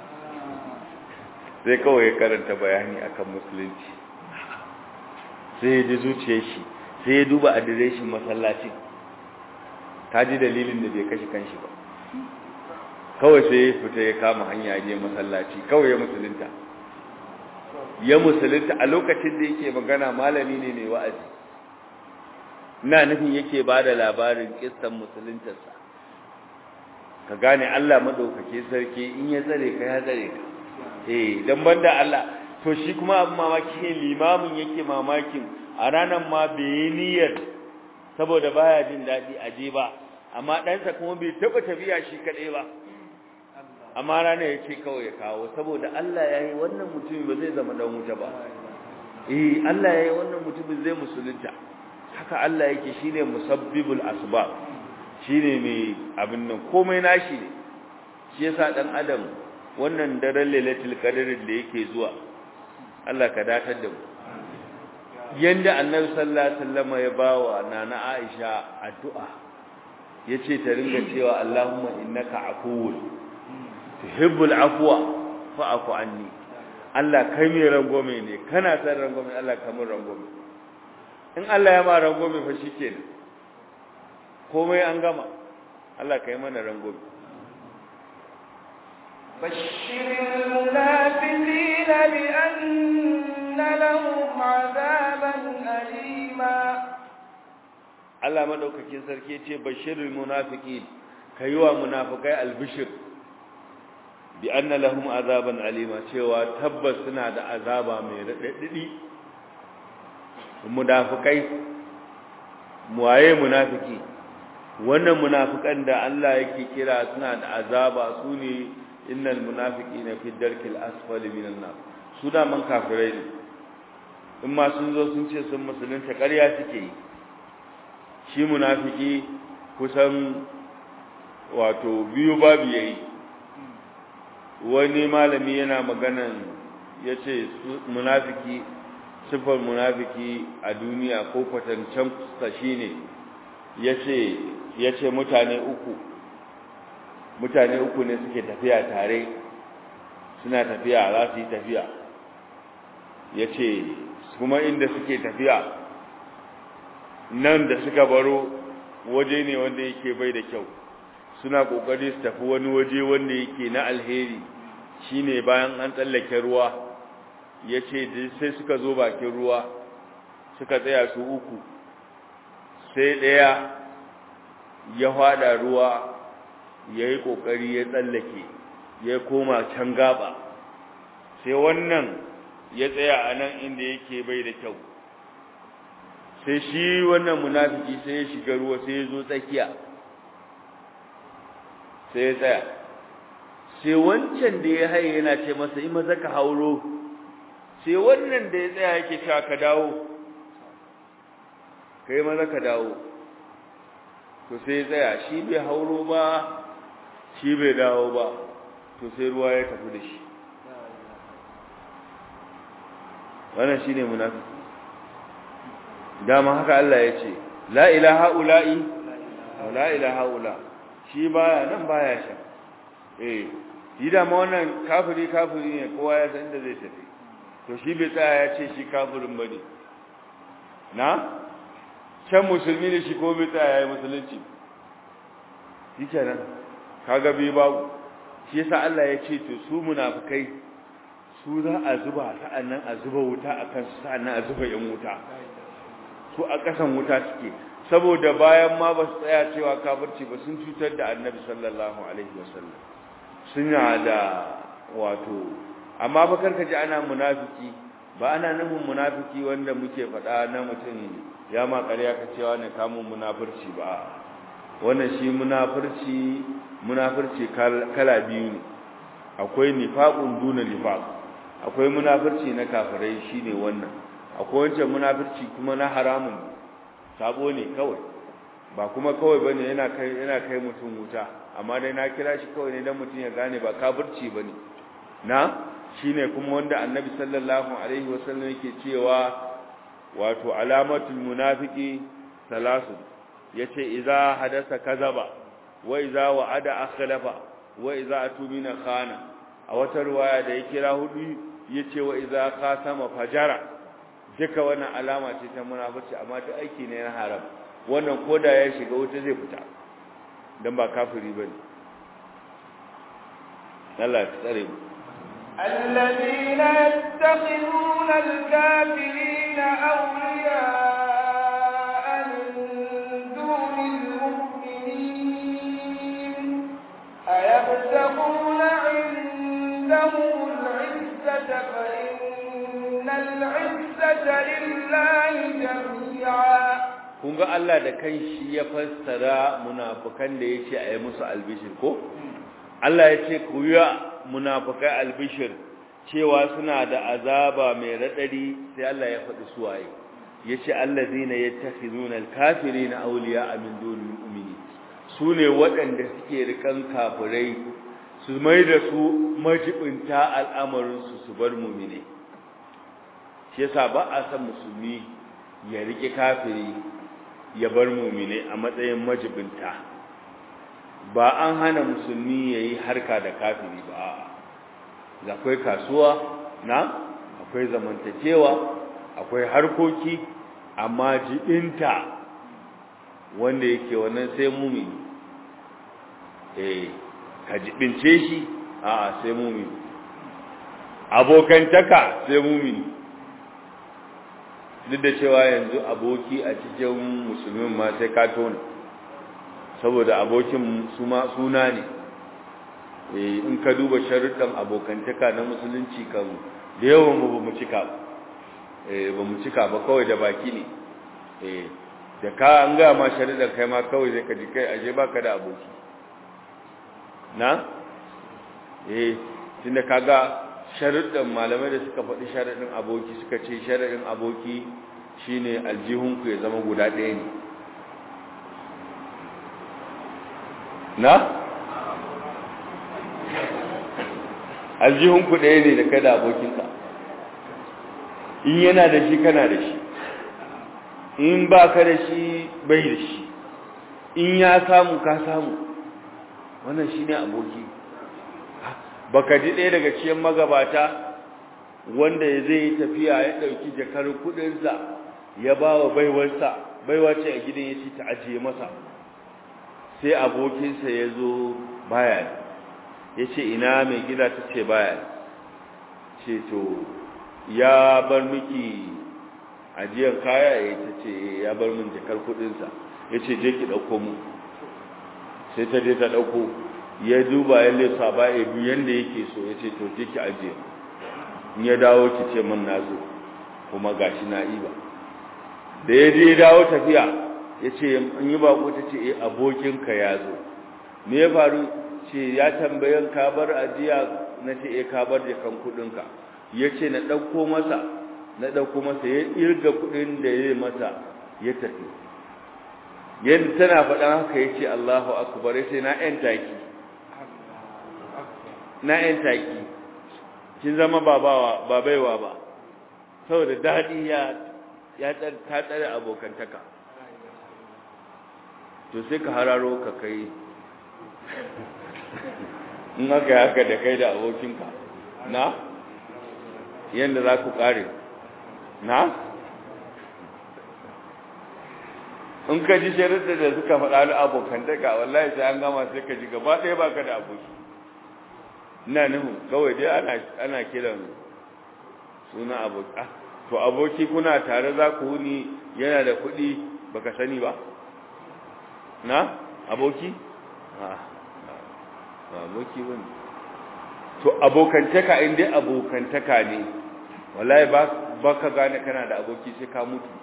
sai kawai ya karanta bayani akan musulunci sai ya ji zuciyar shi sai ya duba adireshin masallaci ta ji dalilin da bai kashe kanshi ba kawai sai ya fita ya kama hanya je masallaci kawai ya musulunta ya musulunta a lokacin da yake magana malami ne mai wa'azi ina nufin yake bada labarin kissan musuluntarsa ka gane Allah madaukake sarki in ya tsare ka ya tsare ka eh dan banda Allah to shi kuma abin mamaki ne limamin yake mamakin a ranan ma bai niyyar saboda baya jin dadi aje ba amma ɗansa kuma bai taba tafiya shi kadai ba amma rana ya ce kawai ya kawo saboda Allah ya yi wannan mutumin ba zai zama dan wuta ba eh Allah ya yi wannan mutumin zai musulunta haka Allah yake shine musabbibul asbab shine mai abin nan komai nashi ne shi yasa dan adam wannan daren lailatul qadr da yake zuwa Allah ka datar da mu yanda annabi sallallahu alaihi wasallam ya bawa nana Aisha addu'a yace ta ringa cewa Allahumma innaka afuwun tuhibbul afwa fa'fu anni Allah kai mai rangome ne kana san rangome Allah ka mun rangome in Allah ya ma rangome fa shikenan komai an gama Allah kai mana rangome bashiril munafiqina bi anna lahum azaban alima Allah madaukakin sarki yace bashirul munafiqin kaiwa munafikai albishir bi anna lahum azaban alima cewa tabbas suna da azaba mai radadi munafikai muwaye munafiki wannan munafikan da Allah yake kira suna da azaba sune innal munafiqina fi darkil asfali minan nar su da man kafirai ne in ma sun zo sun ce sun musulunta ƙarya suke yi shi munafiki kusan wato biyu babu yayi wani malami yana maganan yace munafiki sifar munafiki a duniya ko kwatancan sa shine yace yace mutane uku mutane uku ne suke tafiya tare suna tafiya za su yi tafiya yace kuma inda suke tafiya nan da suka baro waje ne wanda yake bai da kyau suna kokari su tafi wani waje wanda yake na alheri shine bayan an tsallake ruwa yace sai suka zo bakin ruwa suka tsaya su uku sai daya ya fada ruwa yayi kokari ya tsallake ya koma can gaba sai wannan ya tsaya anan inda yake bai da kyau sai shi wannan munafiki sai ya shiga ruwa sai ya zo tsakiya sai ya tsaya sai wancan da ya haye yana ce masa in maza ka hauro sai wannan da ya tsaya yake cewa ka dawo kai maza ka dawo to sai ya tsaya shi bai hauro ba shi bai dawo ba to sai ruwa ya tafi da shi wannan shine munafiki dama haka Allah ya ce la ilaha ula'i la ilaha ula shi baya nan baya shan eh shi dama wannan kafiri kafiri ne kowa ya san inda zai tafi to shi bai tsaya ya ce shi kafirin bane na can musulmi ne shi ko bai tsaya ya yi musulunci shi kenan kaga bai babu shi yasa Allah ya ce to su munafikai su za a zuba sa'annan a zuba wuta akan su sa'annan a zuba yan wuta su a kasan wuta suke saboda bayan ma ba su tsaya cewa kafirci ba sun cutar da Annabi sallallahu alaihi wasallam suna da wato amma ba karka ji ana munafiki ba ana nufin munafiki wanda muke faɗa na mutum ya ma ƙarya ka cewa ne kamun munafurci ba wannan shi munafurci munafurci kala biyu ne akwai nifaqun duna nifaq akwai munafurci na kafirai shine wannan akwai wancan munafurci kuma na haramun sabo ne kawai ba kuma kawai bane yana kai yana kai mutum wuta amma dai na kira shi kawai ne dan mutum ya gane ba kafirci bane na shine kuma wanda annabi sallallahu alaihi wasallam yake cewa wato alamatul munafiqi salasu yace idza hadasa kazaba wa idza wa'ada akhlafa wa idza atumina khana a wata riwaya da ya kira hudu yace wa idza qasama fajara duka wannan alama ce ta munafiki amma ta aiki ne na haram wannan koda ya shiga wuta zai fita dan ba kafiri bane Allah ya tsare mu الذين يتخذون الكافرين أولياء من دون المؤمنين أيبتغون عندهم العزة فإن العزة لله جميعا kun ga Allah da kanshi ya fassara munafikan da yace ayi musu albishir ko Allah ya ce ku yi munafikai albishir cewa suna da azaba mai radadi sai Allah ya faɗi suwaye yace allazina yattakhizuna alkafirina awliya'a min dunil mu'minin sune waɗanda suke rikan kafirai su mai da su majibinta al'amarin su su bar mu'mine shi yasa ba a san musulmi ya rike kafiri ya bar mu'mine a matsayin majibinta ba an hana musulmi yayi harka da kafiri ba akwai kasuwa na akwai zamantakewa akwai harkoki amma jibinta wanda yake wannan sai mumini eh ka jibince shi a sai mumini abokantaka sai mumini duk da cewa yanzu aboki a cikin musulmin ma sai ka tona saboda abokin su ma suna ne eh in ka duba sharuɗan abokantaka na musulunci kan da yawan mu ba mu cika ba eh ba mu cika ba kawai da baki ne eh da ka an ga ma sharuɗan kai ma kawai zai ka ji kai aje baka da aboki na eh tunda kaga sharuɗan malamai da suka faɗi sharuɗin aboki suka ce sharuɗin aboki shine aljihunku ya zama guda ɗaya ne na aljihunku ɗaya ne da kai da abokinka in yana da shi kana da shi in ba ka da shi bai da shi in ya samu ka samu wannan shi ne aboki baka ji ɗaya daga cikin magabata wanda zai yi tafiya ya ɗauki jakar kuɗinsa ya ba wa baiwarsa baiwa ce a gidan ya ci ta ajiye masa sai abokinsa ya zo baya ya ce ina mai gida ta ce baya ce to ya bar miki ajiyar kaya ya ta ce ya bar min jakar kudinsa ya ce je ki ɗauko mu sai ta je ta ɗauko ya duba ya lesa ba ya biyu yadda yake so ya ce to je ki ajiye in ya dawo ki ce min na zo kuma gashi na iba da ya je ya dawo tafiya ya ce in yi bako ta ce eh abokinka ya zo me ya faru ce ya tambayan ka bar ajiya na ce eh ka bar jakan kudinka ya ce na ɗauko masa na ɗauko masa ya irga kudin da ya yi masa ya tafi yadda tana faɗan haka ya ce Allahu akbar ya ce na ‘yan taki na ‘yan taki kin zama babawa ba baiwa ba saboda daɗi ya ya ta tsare abokantaka to sai ka hararo ka kai in aka yi haka da kai da abokinka na yadda za ku ƙare na in ka ji sharuɗa da suka faɗa na abokantaka wallahi sai an gama sai ka ji gaba ɗaya ba ka da aboki ina nuhu kawai dai ana ana kiran suna aboki ah to aboki kuna tare za ku wuni yana da kuɗi baka sani ba na aboki ah aboki wani to abokantaka in dai abokantaka ne wallahi ba baka gane kana da aboki sai ka mutu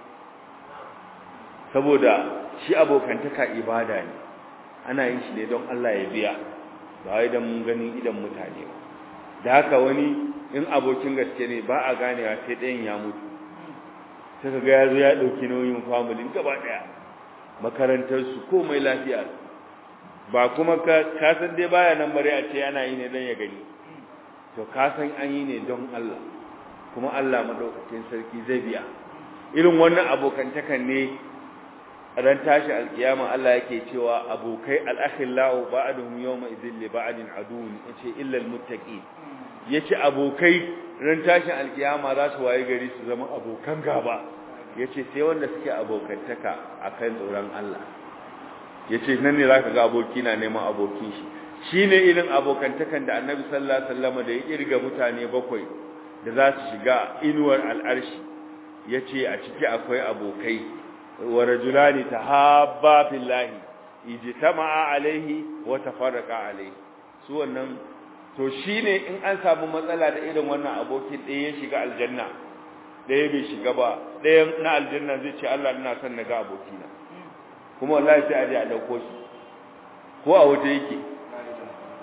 saboda shi abokantaka ibada ne ana yin shi ne don Allah ya biya ba wai dan mun gani idan mutane ba da haka wani in abokin gaske ne ba a ganewa sai ɗayan ya mutu sai kaga yazo ya dauki nauyin family gaba daya makarantar su komai lafiya ba kuma ka ka san dai baya nan bare a ce ana yi ne dan ya gani to ka san an yi ne don Allah kuma Allah madaukakin sarki zai biya irin wannan abokantakan ne ran tashi alkiyama Allah yake cewa abokai al-akhillau ba'duhum yawma idhil li ba'din adun yace illa al-muttaqin yace abokai ran tashin alkiyama za su waye gari su zama abokan gaba yace sai wanda suke abokantaka akan tsoron Allah yace nan ne zaka ga aboki na neman abokin shi shine irin abokantakan da Annabi sallallahu alaihi wasallam da ya kirga mutane bakwai da za su shiga inuwar al'arshi yace a ciki akwai abokai wa rajulani tahabba fillahi ijtama'a alaihi wa tafarraqa alaihi su wannan to shine in an samu matsala da irin wannan abokin ɗaya ya shiga aljanna ɗaya bai shiga ba ɗaya na aljanna zai ce Allah ina son na ga abokina kuma wallahi sai a je a dauko shi ko a waje yake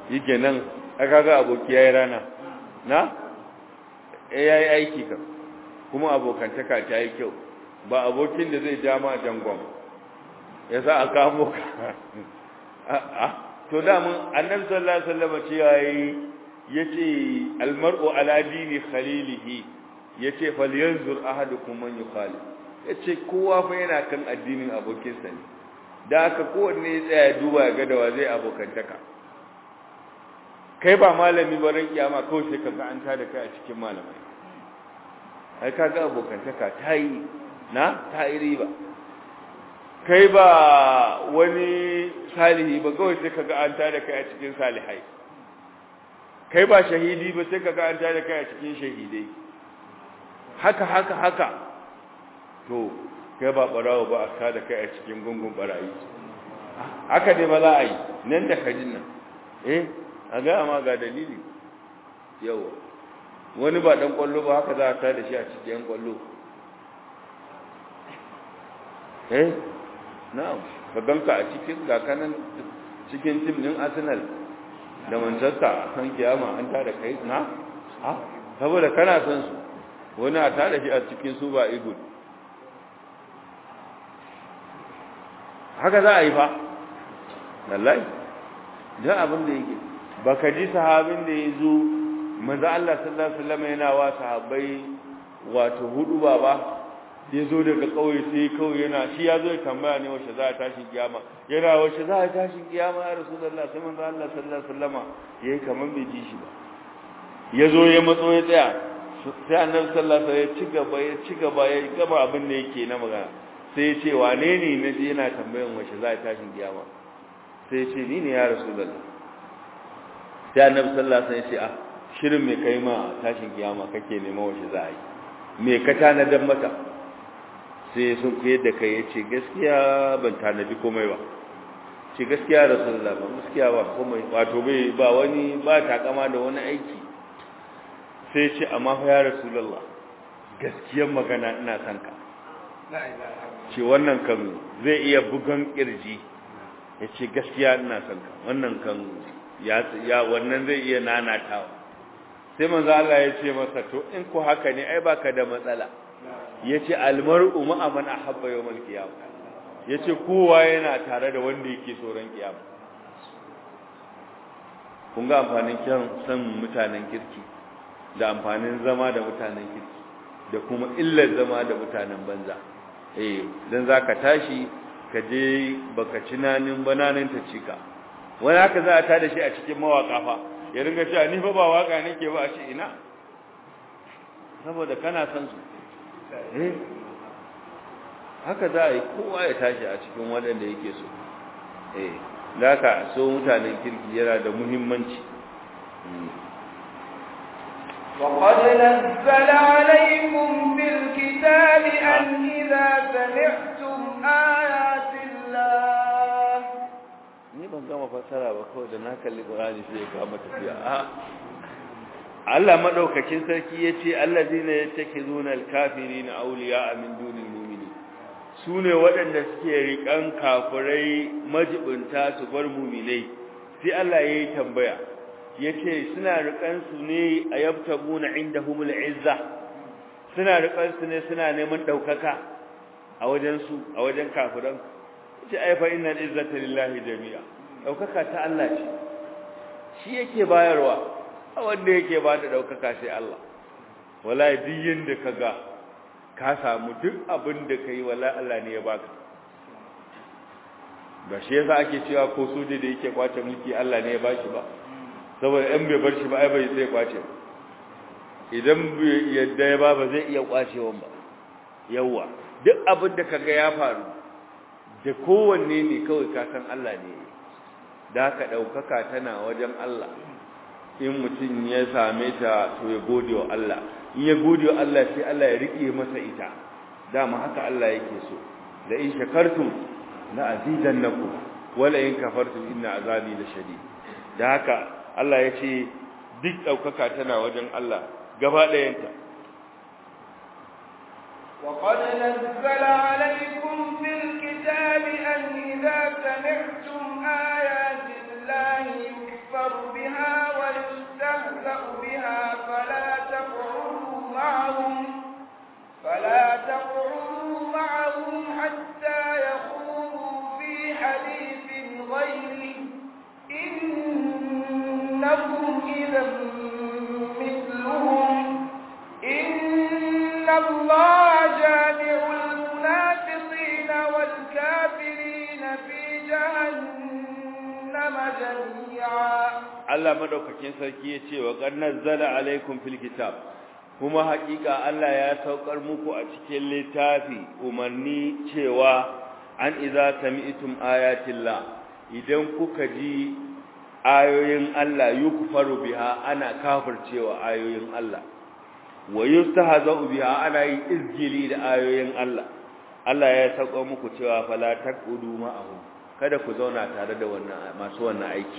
yake nan aka ga aboki yayi rana na eh yayi aiki kan kuma abokantaka ta yi kyau ba abokin da zai ja ma jangon yasa aka kamo ka a to da mun annabi sallallahu alaihi wasallam ce yayi yace almar'u ala dini khalilihi yace falyanzur ahadukum man yukhalif yace kowa fa yana kan addinin abokinsa ne da haka kowanne ya tsaya duba ya ga da wa zai abokantaka kai ba malami ba ran kiyama kawai sai kaga an tada kai a cikin malamai ai kaga abokantaka tayi na tayi riba kai ba wani salihi ba kawai sai kaga an tada kai a cikin salihai kai ba shahidi ba sai kaga an tada kai a cikin shahidai haka haka haka to kai ba barawo ba a tada kai a cikin gungun barayi haka dai ba za a yi nan da kajin nan eh a ga ma ga dalili yawa wani ba dan kwallo ba haka za a tada shi a cikin kwallo eh na'am ka ganka a cikin gakanan cikin tim din Arsenal da Manchester kan kiyama an tada kai na ha saboda kana son su wani a tada shi a cikin su ba igul haka za a yi fa wallahi da abin da yake baka ji sahabin da yazo manzo Allah sallallahu alaihi wasallam yana wa sahabbai wato hudu baba yazo daga kauye sai kauye yana shi yazo ya tambaya ne wace za a tashi kiyama yana wace za a tashi kiyama ya rasulullah sai manzo Allah sallallahu alaihi wasallam yayi kaman bai ji shi ba yazo ya matso ya tsaya sai annabi sallallahu alaihi wasallam ya ci gaba ya ci gaba ya gama abin da yake na magana sai ya ce wane ne naji yana tambayan wace za a tashi kiyama sai ya ce ni ne ya rasulullah sai annabi sallallahu alaihi wasallam ya ce ah shirin me kai ma tashin kiyama kake nema wace za a yi me ka tanadar mata sai sun koyar da kai yace gaskiya ban tanadi komai ba ce gaskiya rasulullah ba gaskiya ba komai wato bai ba wani ba takama da wani aiki sai ce amma fa ya rasulullah gaskiyar magana ina son ka ce wannan kan zai iya bugan kirji yace gaskiya ina son ka wannan kan ya ya wannan zai iya nanatawa sai manzo Allah ya ce masa to in ku haka ne ai baka da matsala yace almar'u ma'a man ahabba yawmal qiyamah yace kowa yana tare da wanda yake tsoron kiyama kun ga amfanin kyan san mutanen kirki da amfanin zama da mutanen kirki da kuma illar zama da mutanen banza eh dan zaka tashi ka je baka ci nanin bananin ta cika wani haka za a tada shi a cikin mawaka fa ya ringa cewa ni fa ba waka nake ba a ce ina saboda kana san su eh haka za a yi kowa ya tashi a cikin waɗanda yake so eh da ka so mutanen kirki yana da muhimmanci وقد نزل عليكم بالكتاب أن إذا سمعتم آيات الله ni ban gama fassara ba kawai da na kalli Qur'ani sai ya kama tafiya a Allah madaukakin sarki yace allazina yattakizuna alkafirina awliya'a min dunil mu'minin sune waɗanda suke rikan kafirai majibunta su bar mu'minai sai Allah yayi tambaya yace suna rikan su ne ayabtabuna indahumul izza suna rikan su ne suna neman daukaka a wajen su a wajen kafiran ce ai fa innal izzata lillahi jami'a daukaka ta Allah ce shi yake bayarwa a wanda yake bada daukaka sai Allah wallahi duk yanda kaga ka samu duk abin da kai wallahi Allah ne ya baka ba shi yasa ake cewa ko soje da yake kwace mulki Allah ne ya bashi ba saboda in bai bar shi ba ai bai sai kwace idan yadda ya ba ba zai iya kwacewa ba yawa duk abin da kaga ya faru da kowanne ne kawai ka san Allah ne da ka daukaka tana wajen Allah in mutum ya same ta to ya gode wa Allah in ya gode wa Allah sai Allah ya rike masa ita dama haka Allah yake so la in shakartum la azidannakum wa la in kafartum inna azabi lashadid da haka Allah ya ce duk daukaka tana wajen Allah gaba ɗayanta وقد نزل عليكم في الكتاب أن إذا سمعتم آيات الله يكفر بها مثلهم إن الله جامع المنافقين والكافرين في جهنم جميعا. الله مدوكاكين sarki yace wa qad nazzala alaikum fil kitab, kuma hakika Allah ya saukar muku a cikin littafi umarni cewa an idza sami'tum ayatillah, idan kuka ji ayoyin Allah yukfaru biha, ana kafircewa ayoyin Allah, wa yustahza'u biha, ana yin izgili da ayoyin Allah. Allah ya saukar muku cewa fala taqudu ma'ahu, kada ku zauna tare da wannan masu wannan aiki.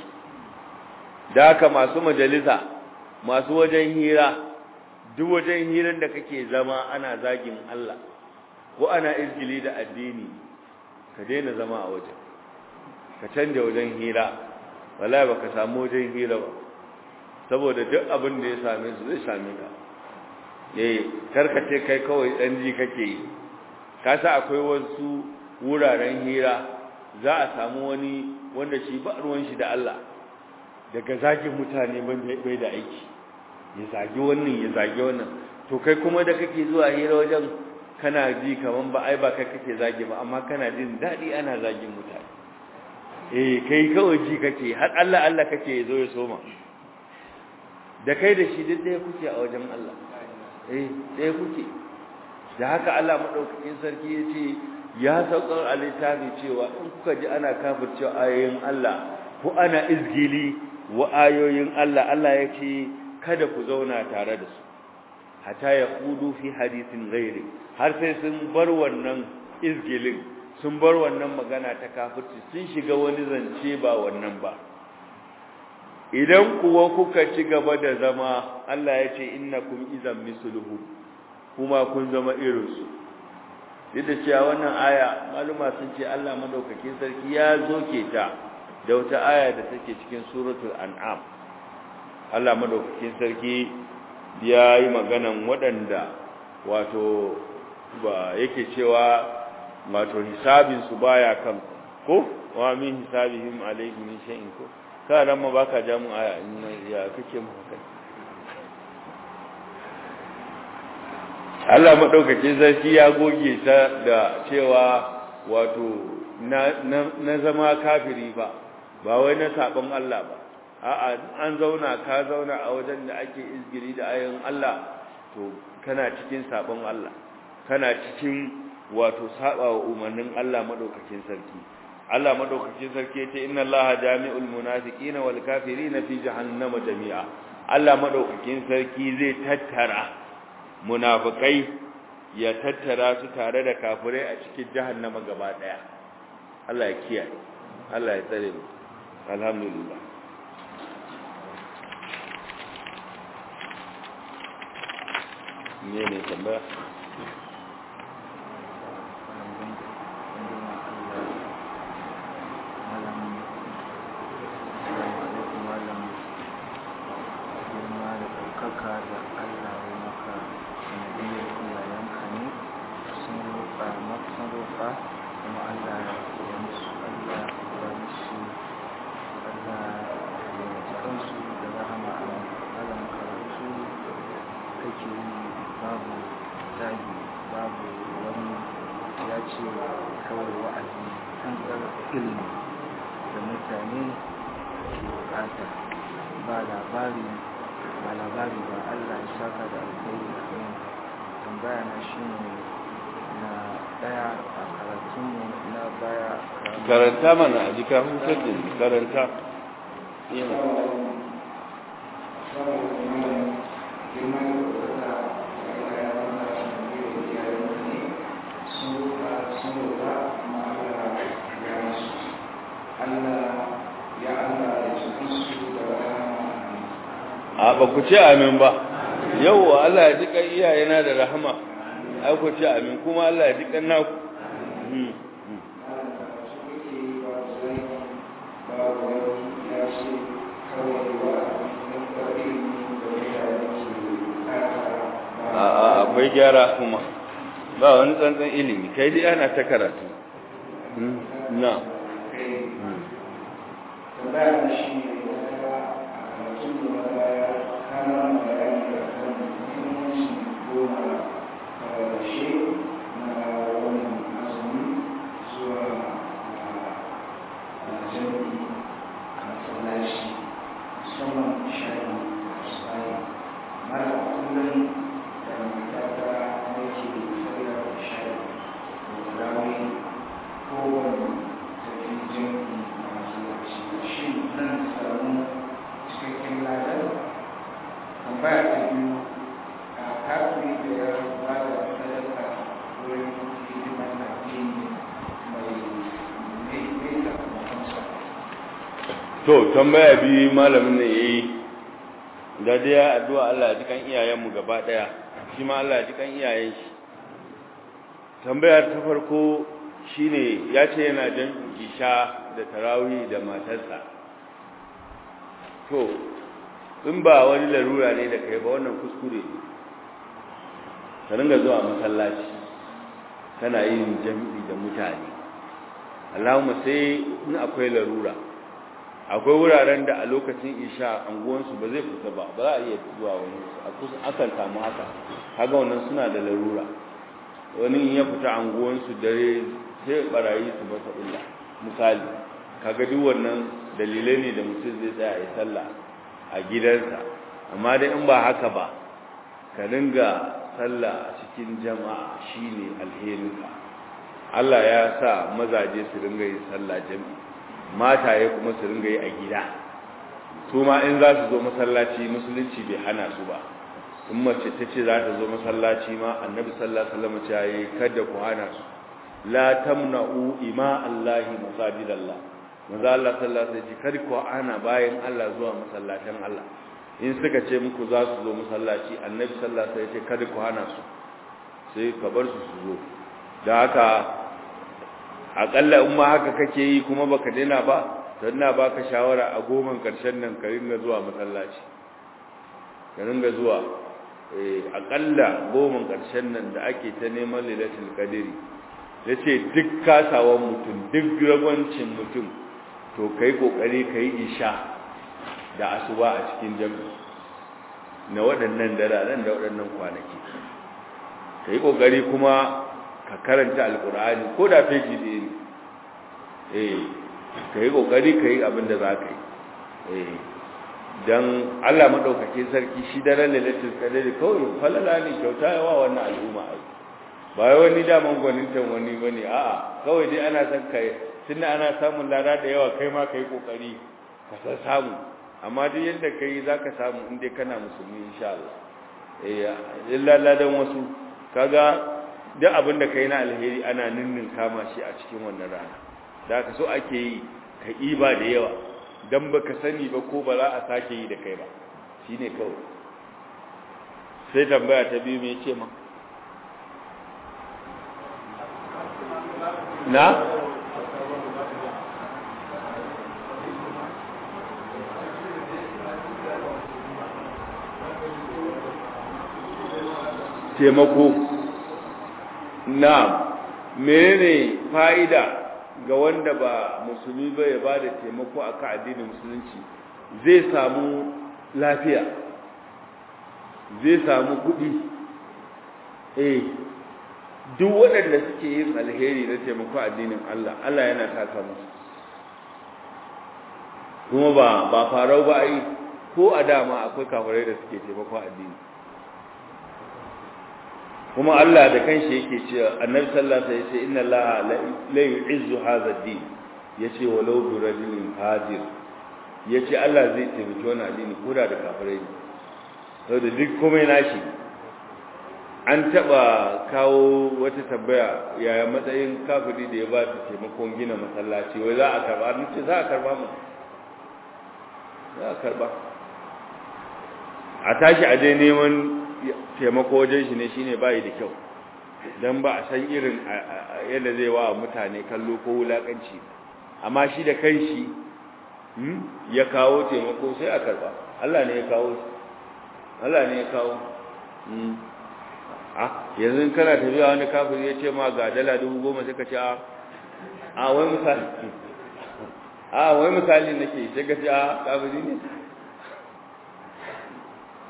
Da haka masu majalisa, masu wajen hira, duk wajen hirar da kake zama ana zagin Allah ko ana izgili da addini, ka daina zama a wajen, ka canja wajen hira. Wallahi baka samu wajen hira ba, saboda duk abin da ya same su zai same ka. eh karkace kai kawai dan ji kake yi. Ka sa akwai wasu wuraren hira za a samu wani wanda shi ba ruwan shi da Allah, daga zagin mutane bai da aiki, ya zagi wannan ya zagi wannan. To kai kuma da kake zuwa hira wajen kana ji kaman ba ai ba kai kake zagi ba, amma kana jin dadi ana zagin mutane. eh kai kawai ji kake, har Allah Allah kake zo ya soma da kai da shi duk ɗaya kuke a wajen Allah. eh ɗaya kuke. Da haka Allah madaukakin sarki yace ya saukar a littafi cewa in kuka ji ana kafircewa ayoyin Allah ko ana izgili wa ayoyin Allah, Allah yace kada ku zauna tare da su hatta yaqudu fi hadithin ghairi, har sai sun bar wannan izgilin, sun bar wannan magana ta kafirci, sun shiga wani zance ba wannan ba. Idan kuwa kuka ci gaba da zama, Allah ya ce innakum idan misluhu, kuma kun zama irinsu. Duk da cewa wannan aya maluma sun ce Allah madaukakin sarki ya zoke ta da wata aya da take cikin suratul an'am. Allah madaukakin sarki ya yi maganan waɗanda wato ba yake cewa wato hisabin su baya kan ko wa min hisabihim alayhi min shay'in ko kana ma baka ja mu aya in ya kake mu kai. Allah madaukakin sarki ya goge ta da cewa wato na na zama kafiri ba ba wai na sabon Allah ba. A'a, an zauna ka zauna a wajen da ake izgiri da ayoyin Allah, to kana cikin sabon Allah, kana cikin wato sabawa umarnin Allah madaukakin sarki. Allah madaukakin sarki yace inna Allaha jami'ul munafiqina wal kafirina fi jahannama jami'a. Allah madaukakin sarki zai tattara munafikai, ya tattara su tare da kafirai a cikin jahannama gaba daya. Allah ya kiyaye, Allah ya tsare mu. Alhamdulillah. Ne ne tambaya? Karanta mana a jika hutar da karanta yana a ba ku ce amin ba. Yau Allah ya ji kan iyayena da rahama, ai ku ce amin, kuma Allah ya ji kan naku. Akwai gyara kuma ba wani tsantsan ilimi, kai dai ana ta karatu. Na to tambaya biyu malamin ne yayi da dai addu'a Allah ya ji kan iyayenmu gaba daya shi ma Allah ya ji kan iyayen shi tambayar ta farko shine yace yana jan isha da tarawih da matarsa to in ba wani larura ne da kai ba wannan kuskure ka ringa zuwa masallaci kana yin jami'i da mutane Allahumma sai in akwai larura akwai wuraren da a lokacin isha anguwansu ba zai fita ba ba za a iya zuwa wani a kusa akan samu haka kaga wannan suna da larura wani ya fita anguwansu dare sai barayi su masa illa misali kaga duk wannan dalilai ne da mutum zai tsaya ya sallah a gidansa amma dai in ba haka ba ka dinga sallah a cikin jama'a shine alherinka Allah ya sa mazaje su dinga yin sallah jami'i mataye kuma su ringa yi a gida su ma in za su zo masallaci musulunci bai hana su ba in mace ta ce za ta zo masallaci ma annabi sallallahu alaihi wasallam ya yi kada ku hana su la tamna'u ima allahi masajidallah manzo Allah sallallahu alaihi wasallam kada ku hana bayan Allah zuwa masallacin Allah in suka ce muku za su zo masallaci annabi sallallahu alaihi wasallam ya ce kada ku hana su sai ka bar su su zo da haka akalla in ma haka kake yi kuma baka daina ba to ina baka shawara a goman karshen nan ka ringa zuwa masallaci ka ringa zuwa eh akalla goman karshen nan da ake ta neman lailatul qadri yace duk kasawan mutum duk ragwancin mutum to kai kokari kai isha da asuba a cikin jami'i na waɗannan daren da waɗannan kwanaki kai kokari kuma ka karanta alkur'ani ko da feji ne eh kai kokari kai abin da zaka yi eh dan Allah madaukake sarki shi daren lailatul qadr kawai falala ne kyauta yawa wannan al'umma ai ba wani da mangwanintan wani bane a'a kawai dai ana san kai tunda ana samun lada da yawa kai ma kai kokari ka san samu amma duk yanda kai zaka samu in dai kana musulmi insha Allah eh illa ladan wasu kaga duk abin da kai na alheri ana ninnin kama shi a cikin wannan rana da ka so ake yi ka iba da yawa dan baka sani ba ko ba za a sake yi da kai ba shine kawai sai tambaya ta biyu me yace ma na taimako na'am menene fa'ida ga wanda ba musulmi ba ya bada taimako akan addinin musulunci zai samu lafiya zai samu kuɗi eh duk waɗanda suke yin alheri na taimako addinin Allah Allah yana saka musu kuma ba ba farau ba ai ko a dama akwai kafirai da suke taimako addini kuma Allah da kanshi yake cewa Annabi sallallahu alaihi wasallam yace inna Allaha la yu'izzu hadha ad-din yace walau bi rajulin hadir yace Allah zai taimaki wannan addini koda da kafirai ne saboda duk komai nashi an taba kawo wata tabbaya yaya matsayin kafiri da ya ba ta taimakon gina masallaci wai za a karba nace za a karba mu za a karba a tashi a je neman taimako wajen shi ne shine bai da kyau dan ba a san irin yadda zai wa mutane kallo ko wulakanci amma shi da kanshi ya kawo taimako sai a karba Allah ne ya kawo Allah ne ya kawo ah yanzu kana tafiya wani kafiri ya ce ma ga dala dubu goma sai ka ce a a wai misali a wai misali nake sai ka ce a kafiri ne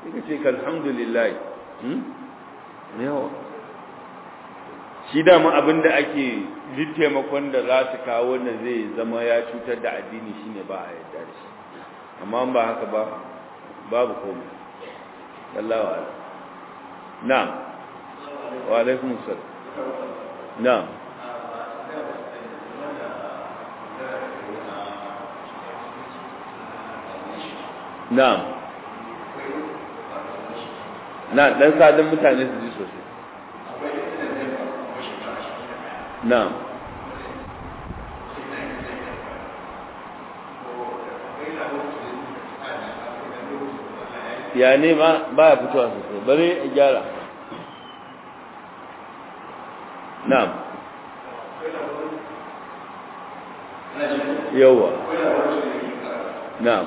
ka ce alhamdulillah hmm yawa shi da mu abinda ake duk taimakon da za su kawo wannan zai zama ya cutar da addini shine ba a yarda da shi amma ba haka ba babu komai sallallahu alaihi na'am wa alaikum assalam na'am na'am na dan sadan mutane su ji sosai na'am ya ne ma ba ya fitowa sosai bari a gyara na'am yawa na'am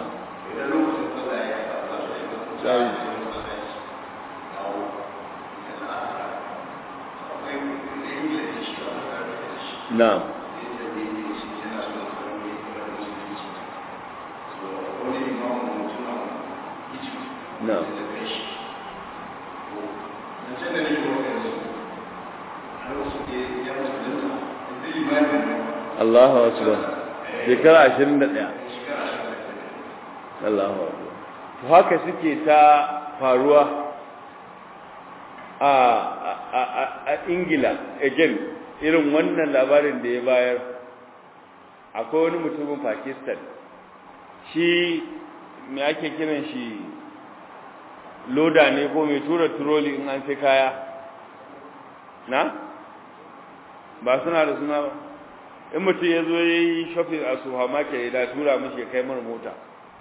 na'am na'am Allahu akbar shekara ashirin da ɗaya Allahu akbar to haka suke ta faruwa a a a Ingila again irin wannan labarin da ya bayar akwai wani mutumin Pakistan shi me ake kiran shi loda ne ko mai tura turoli in an sai kaya na ba suna da suna ba in mutum ya zo ya yi shopping a supermarket ya da tura mashi ya kai mara mota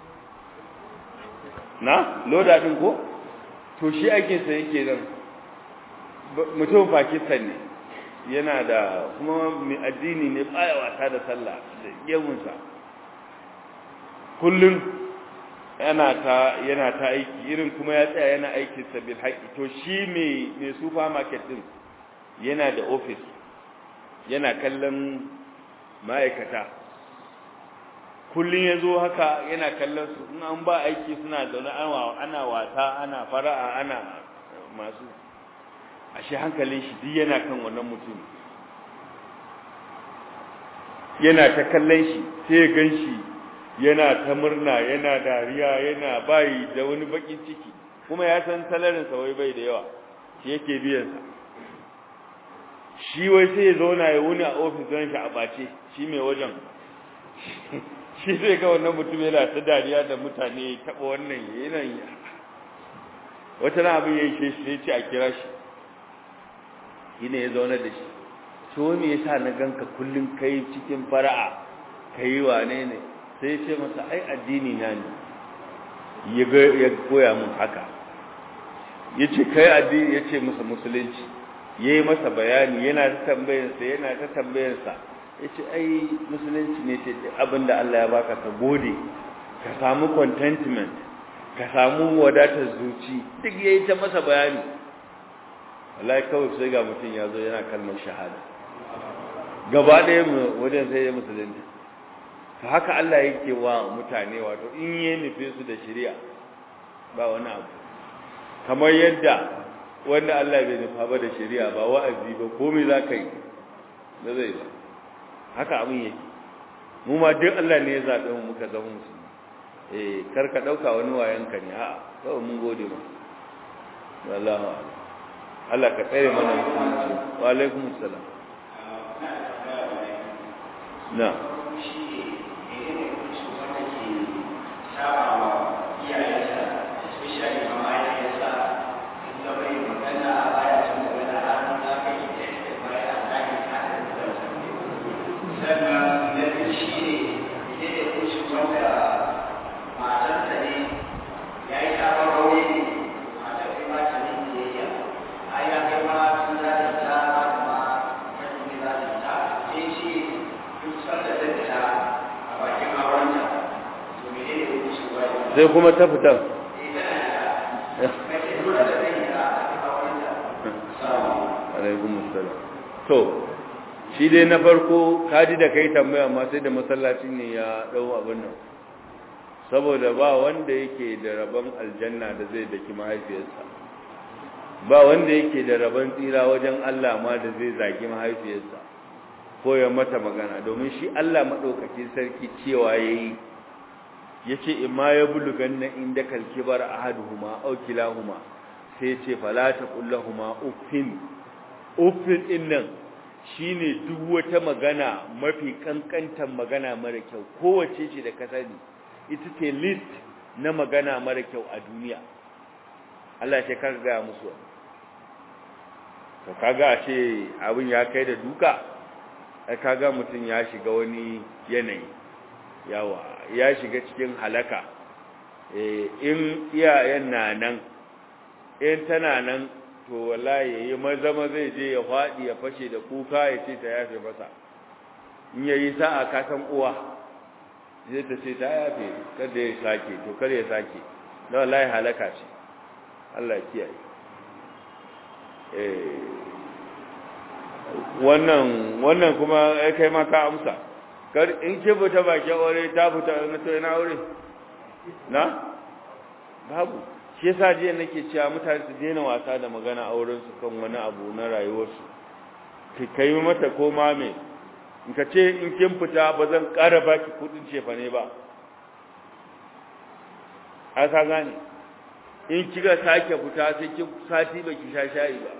na loda din ko to shi ake sa yake nan mutum Pakistan ne yana da kuma mai addini ne baya wasa da sallah da gemunsa kullum yana ta yana ta aiki irin kuma ya tsaya yana aikin sabil haƙi to shi mai mai supermarket din yana da office yana kallon ma'aikata kullum ya zo haka yana kallon su in an ba aiki suna zaune ana wasa ana fara'a ana masu ashe hankalin shi duk yana kan wannan mutum yana ta kallon shi sai ya gan shi yana ta murna yana dariya yana bayi da wani bakin ciki kuma ya san salarin sa wai bai da yawa shi yake biyan sa shi wai sai ya zauna ya wuni a ofis don shi a bace shi mai wajen shi zai ga wannan mutum yana ta dariya da mutane taba wannan yana wata na abin yayi shi sai ce a kira shi shine ya zauna da shi to me yasa na ganka kullun kai cikin fara'a kai wane ne sai ce masa ai addini na ne ya ya koya mun haka yace kai addini yace masa musulunci yayi masa bayani yana ta tambayar sa yana ta tambayar sa yace ai musulunci ne ce abinda Allah ya baka ka gode ka samu contentment ka samu wadatar zuci duk yayi ta masa bayani wallahi kawai sai ga mutun yazo yana kalmar shahada gaba ɗaya mu wajen sai ya musulunci to haka Allah yake wa mutane wato in yayi nufe su da shari'a ba wani abu kamar yadda wanda Allah bai nufa ba da shari'a ba wa'azi ba komai zaka yi ba zai ba haka abin yake mu ma duk Allah ne ya zabe mu muka zama musulmi eh kar ka dauka wani wayanka ne a'a kawai mun gode ma wallahi Allah ka tsare mana musulunci wa alaikum assalam na sai kuma ta fitar alaikum assalam to shi dai na farko kaji da kai tambaya amma sai da masallaci ne ya dau abin nan saboda ba wanda yake da rabon aljanna da zai daki mahaifiyarsa ba wanda yake da rabon tsira wajen Allah ma da zai zagi mahaifiyarsa ko ya mata magana domin shi Allah madaukakin sarki cewa yayi yace imma ya buluganna inda kalkibar ahaduhuma aw kilahuma sai yace fala taqullahuma uffin uffin innan shine duk wata magana mafi kankantan magana mara kyau kowace ce da ka sani ita ce list na magana mara kyau a duniya Allah ya kaga ga musu to kaga ce abin ya kai da duka ai kaga mutun ya shiga wani yanayi yawa ya shiga cikin halaka eh in iyayen nan in tana nan to wallahi yayi maza maza zai je ya fadi ya fashe da kuka ya ce ta yafe masa in yayi sa'a ka san uwa zai ta ce ta yafe kada ya sake to kar ya sake da wallahi halaka ce Allah ya kiyaye eh wannan wannan kuma kai ma ka amsa kar in ke fita baki aure ta fita na to ina aure na babu shi yasa jiya nake cewa mutane su daina wasa da magana auren su kan wani abu na rayuwarsu ki kai mata ko ma me in ka ce in kin fita ba zan ƙara baki kudin cefa ne ba a ka gane in kika sake fita sai kin sati baki sha shayi ba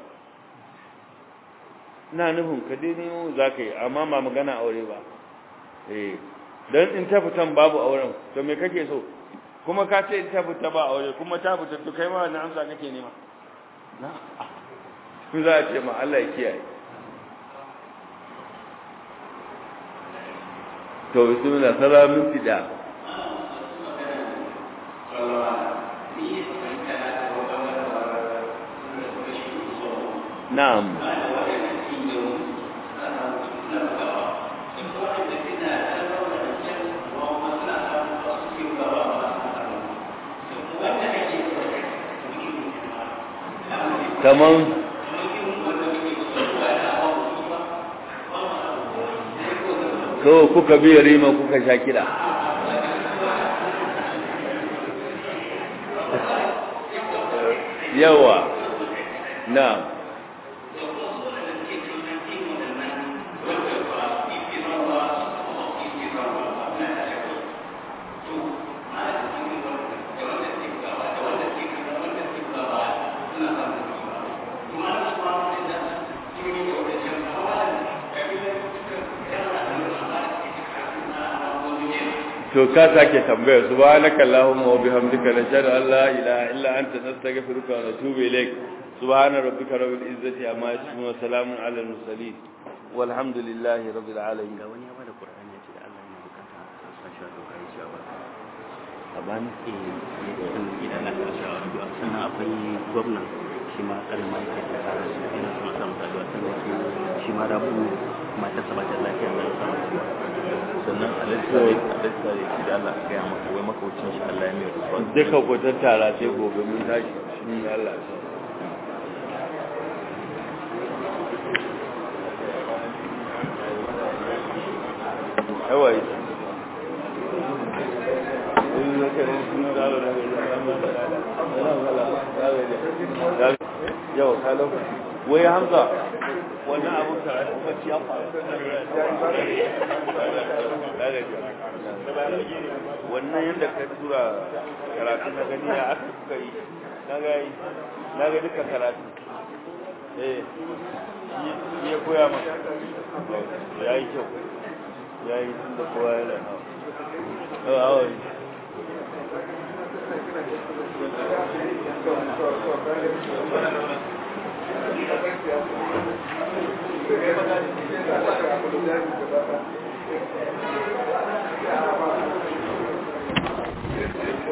ina nufin ka dai ne za ka yi amma ba magana aure ba eh dan in ta fitan babu auren to me kake so kuma ka ce in ta fita ba aure kuma ta fita to kai ma wannan amsa kake nema na ku za a ce ma Allah ya kiyaye to bismillah salamun tida na'am kaman to kuka biya rima kuka sha kida yawa na to ka sake tambaya subhanaka allahumma wa bihamdika nashhadu an la ilaha illa anta nastaghfiruka wa natubu ilaik subhana rabbika rabbil izzati amma yasifun wa salamun alal mursalin walhamdulillahi rabbil alamin ga wani ya bada qur'ani ya ce da Allah yana bukata a sashi da kai shi ba aban eh idan idan na karshe a rubuwa sannan akwai gwamnan shi ma tsarin mai ke da tsara su ina son samu saduwa sannan shi ma rabu matar sa ba ta lafiya da samu sannan alaihi alaihi shi da Allah ya maka wai makaucin shi Allah ya mai ruwa duka ku tattara sai gobe mun tashi shi Allah ya Awai. Yau, hello. Wai Hamza, wannan abun karatu bacci ya faru. Wannan yadda ka tura karatu na gani ya aka kuka yi, na ga yi, na ga duka karatu. Eh, shi ya koya maka. Ya yi kyau. Ya yi tun da kowa yana nawa. Awa yi. Thank you.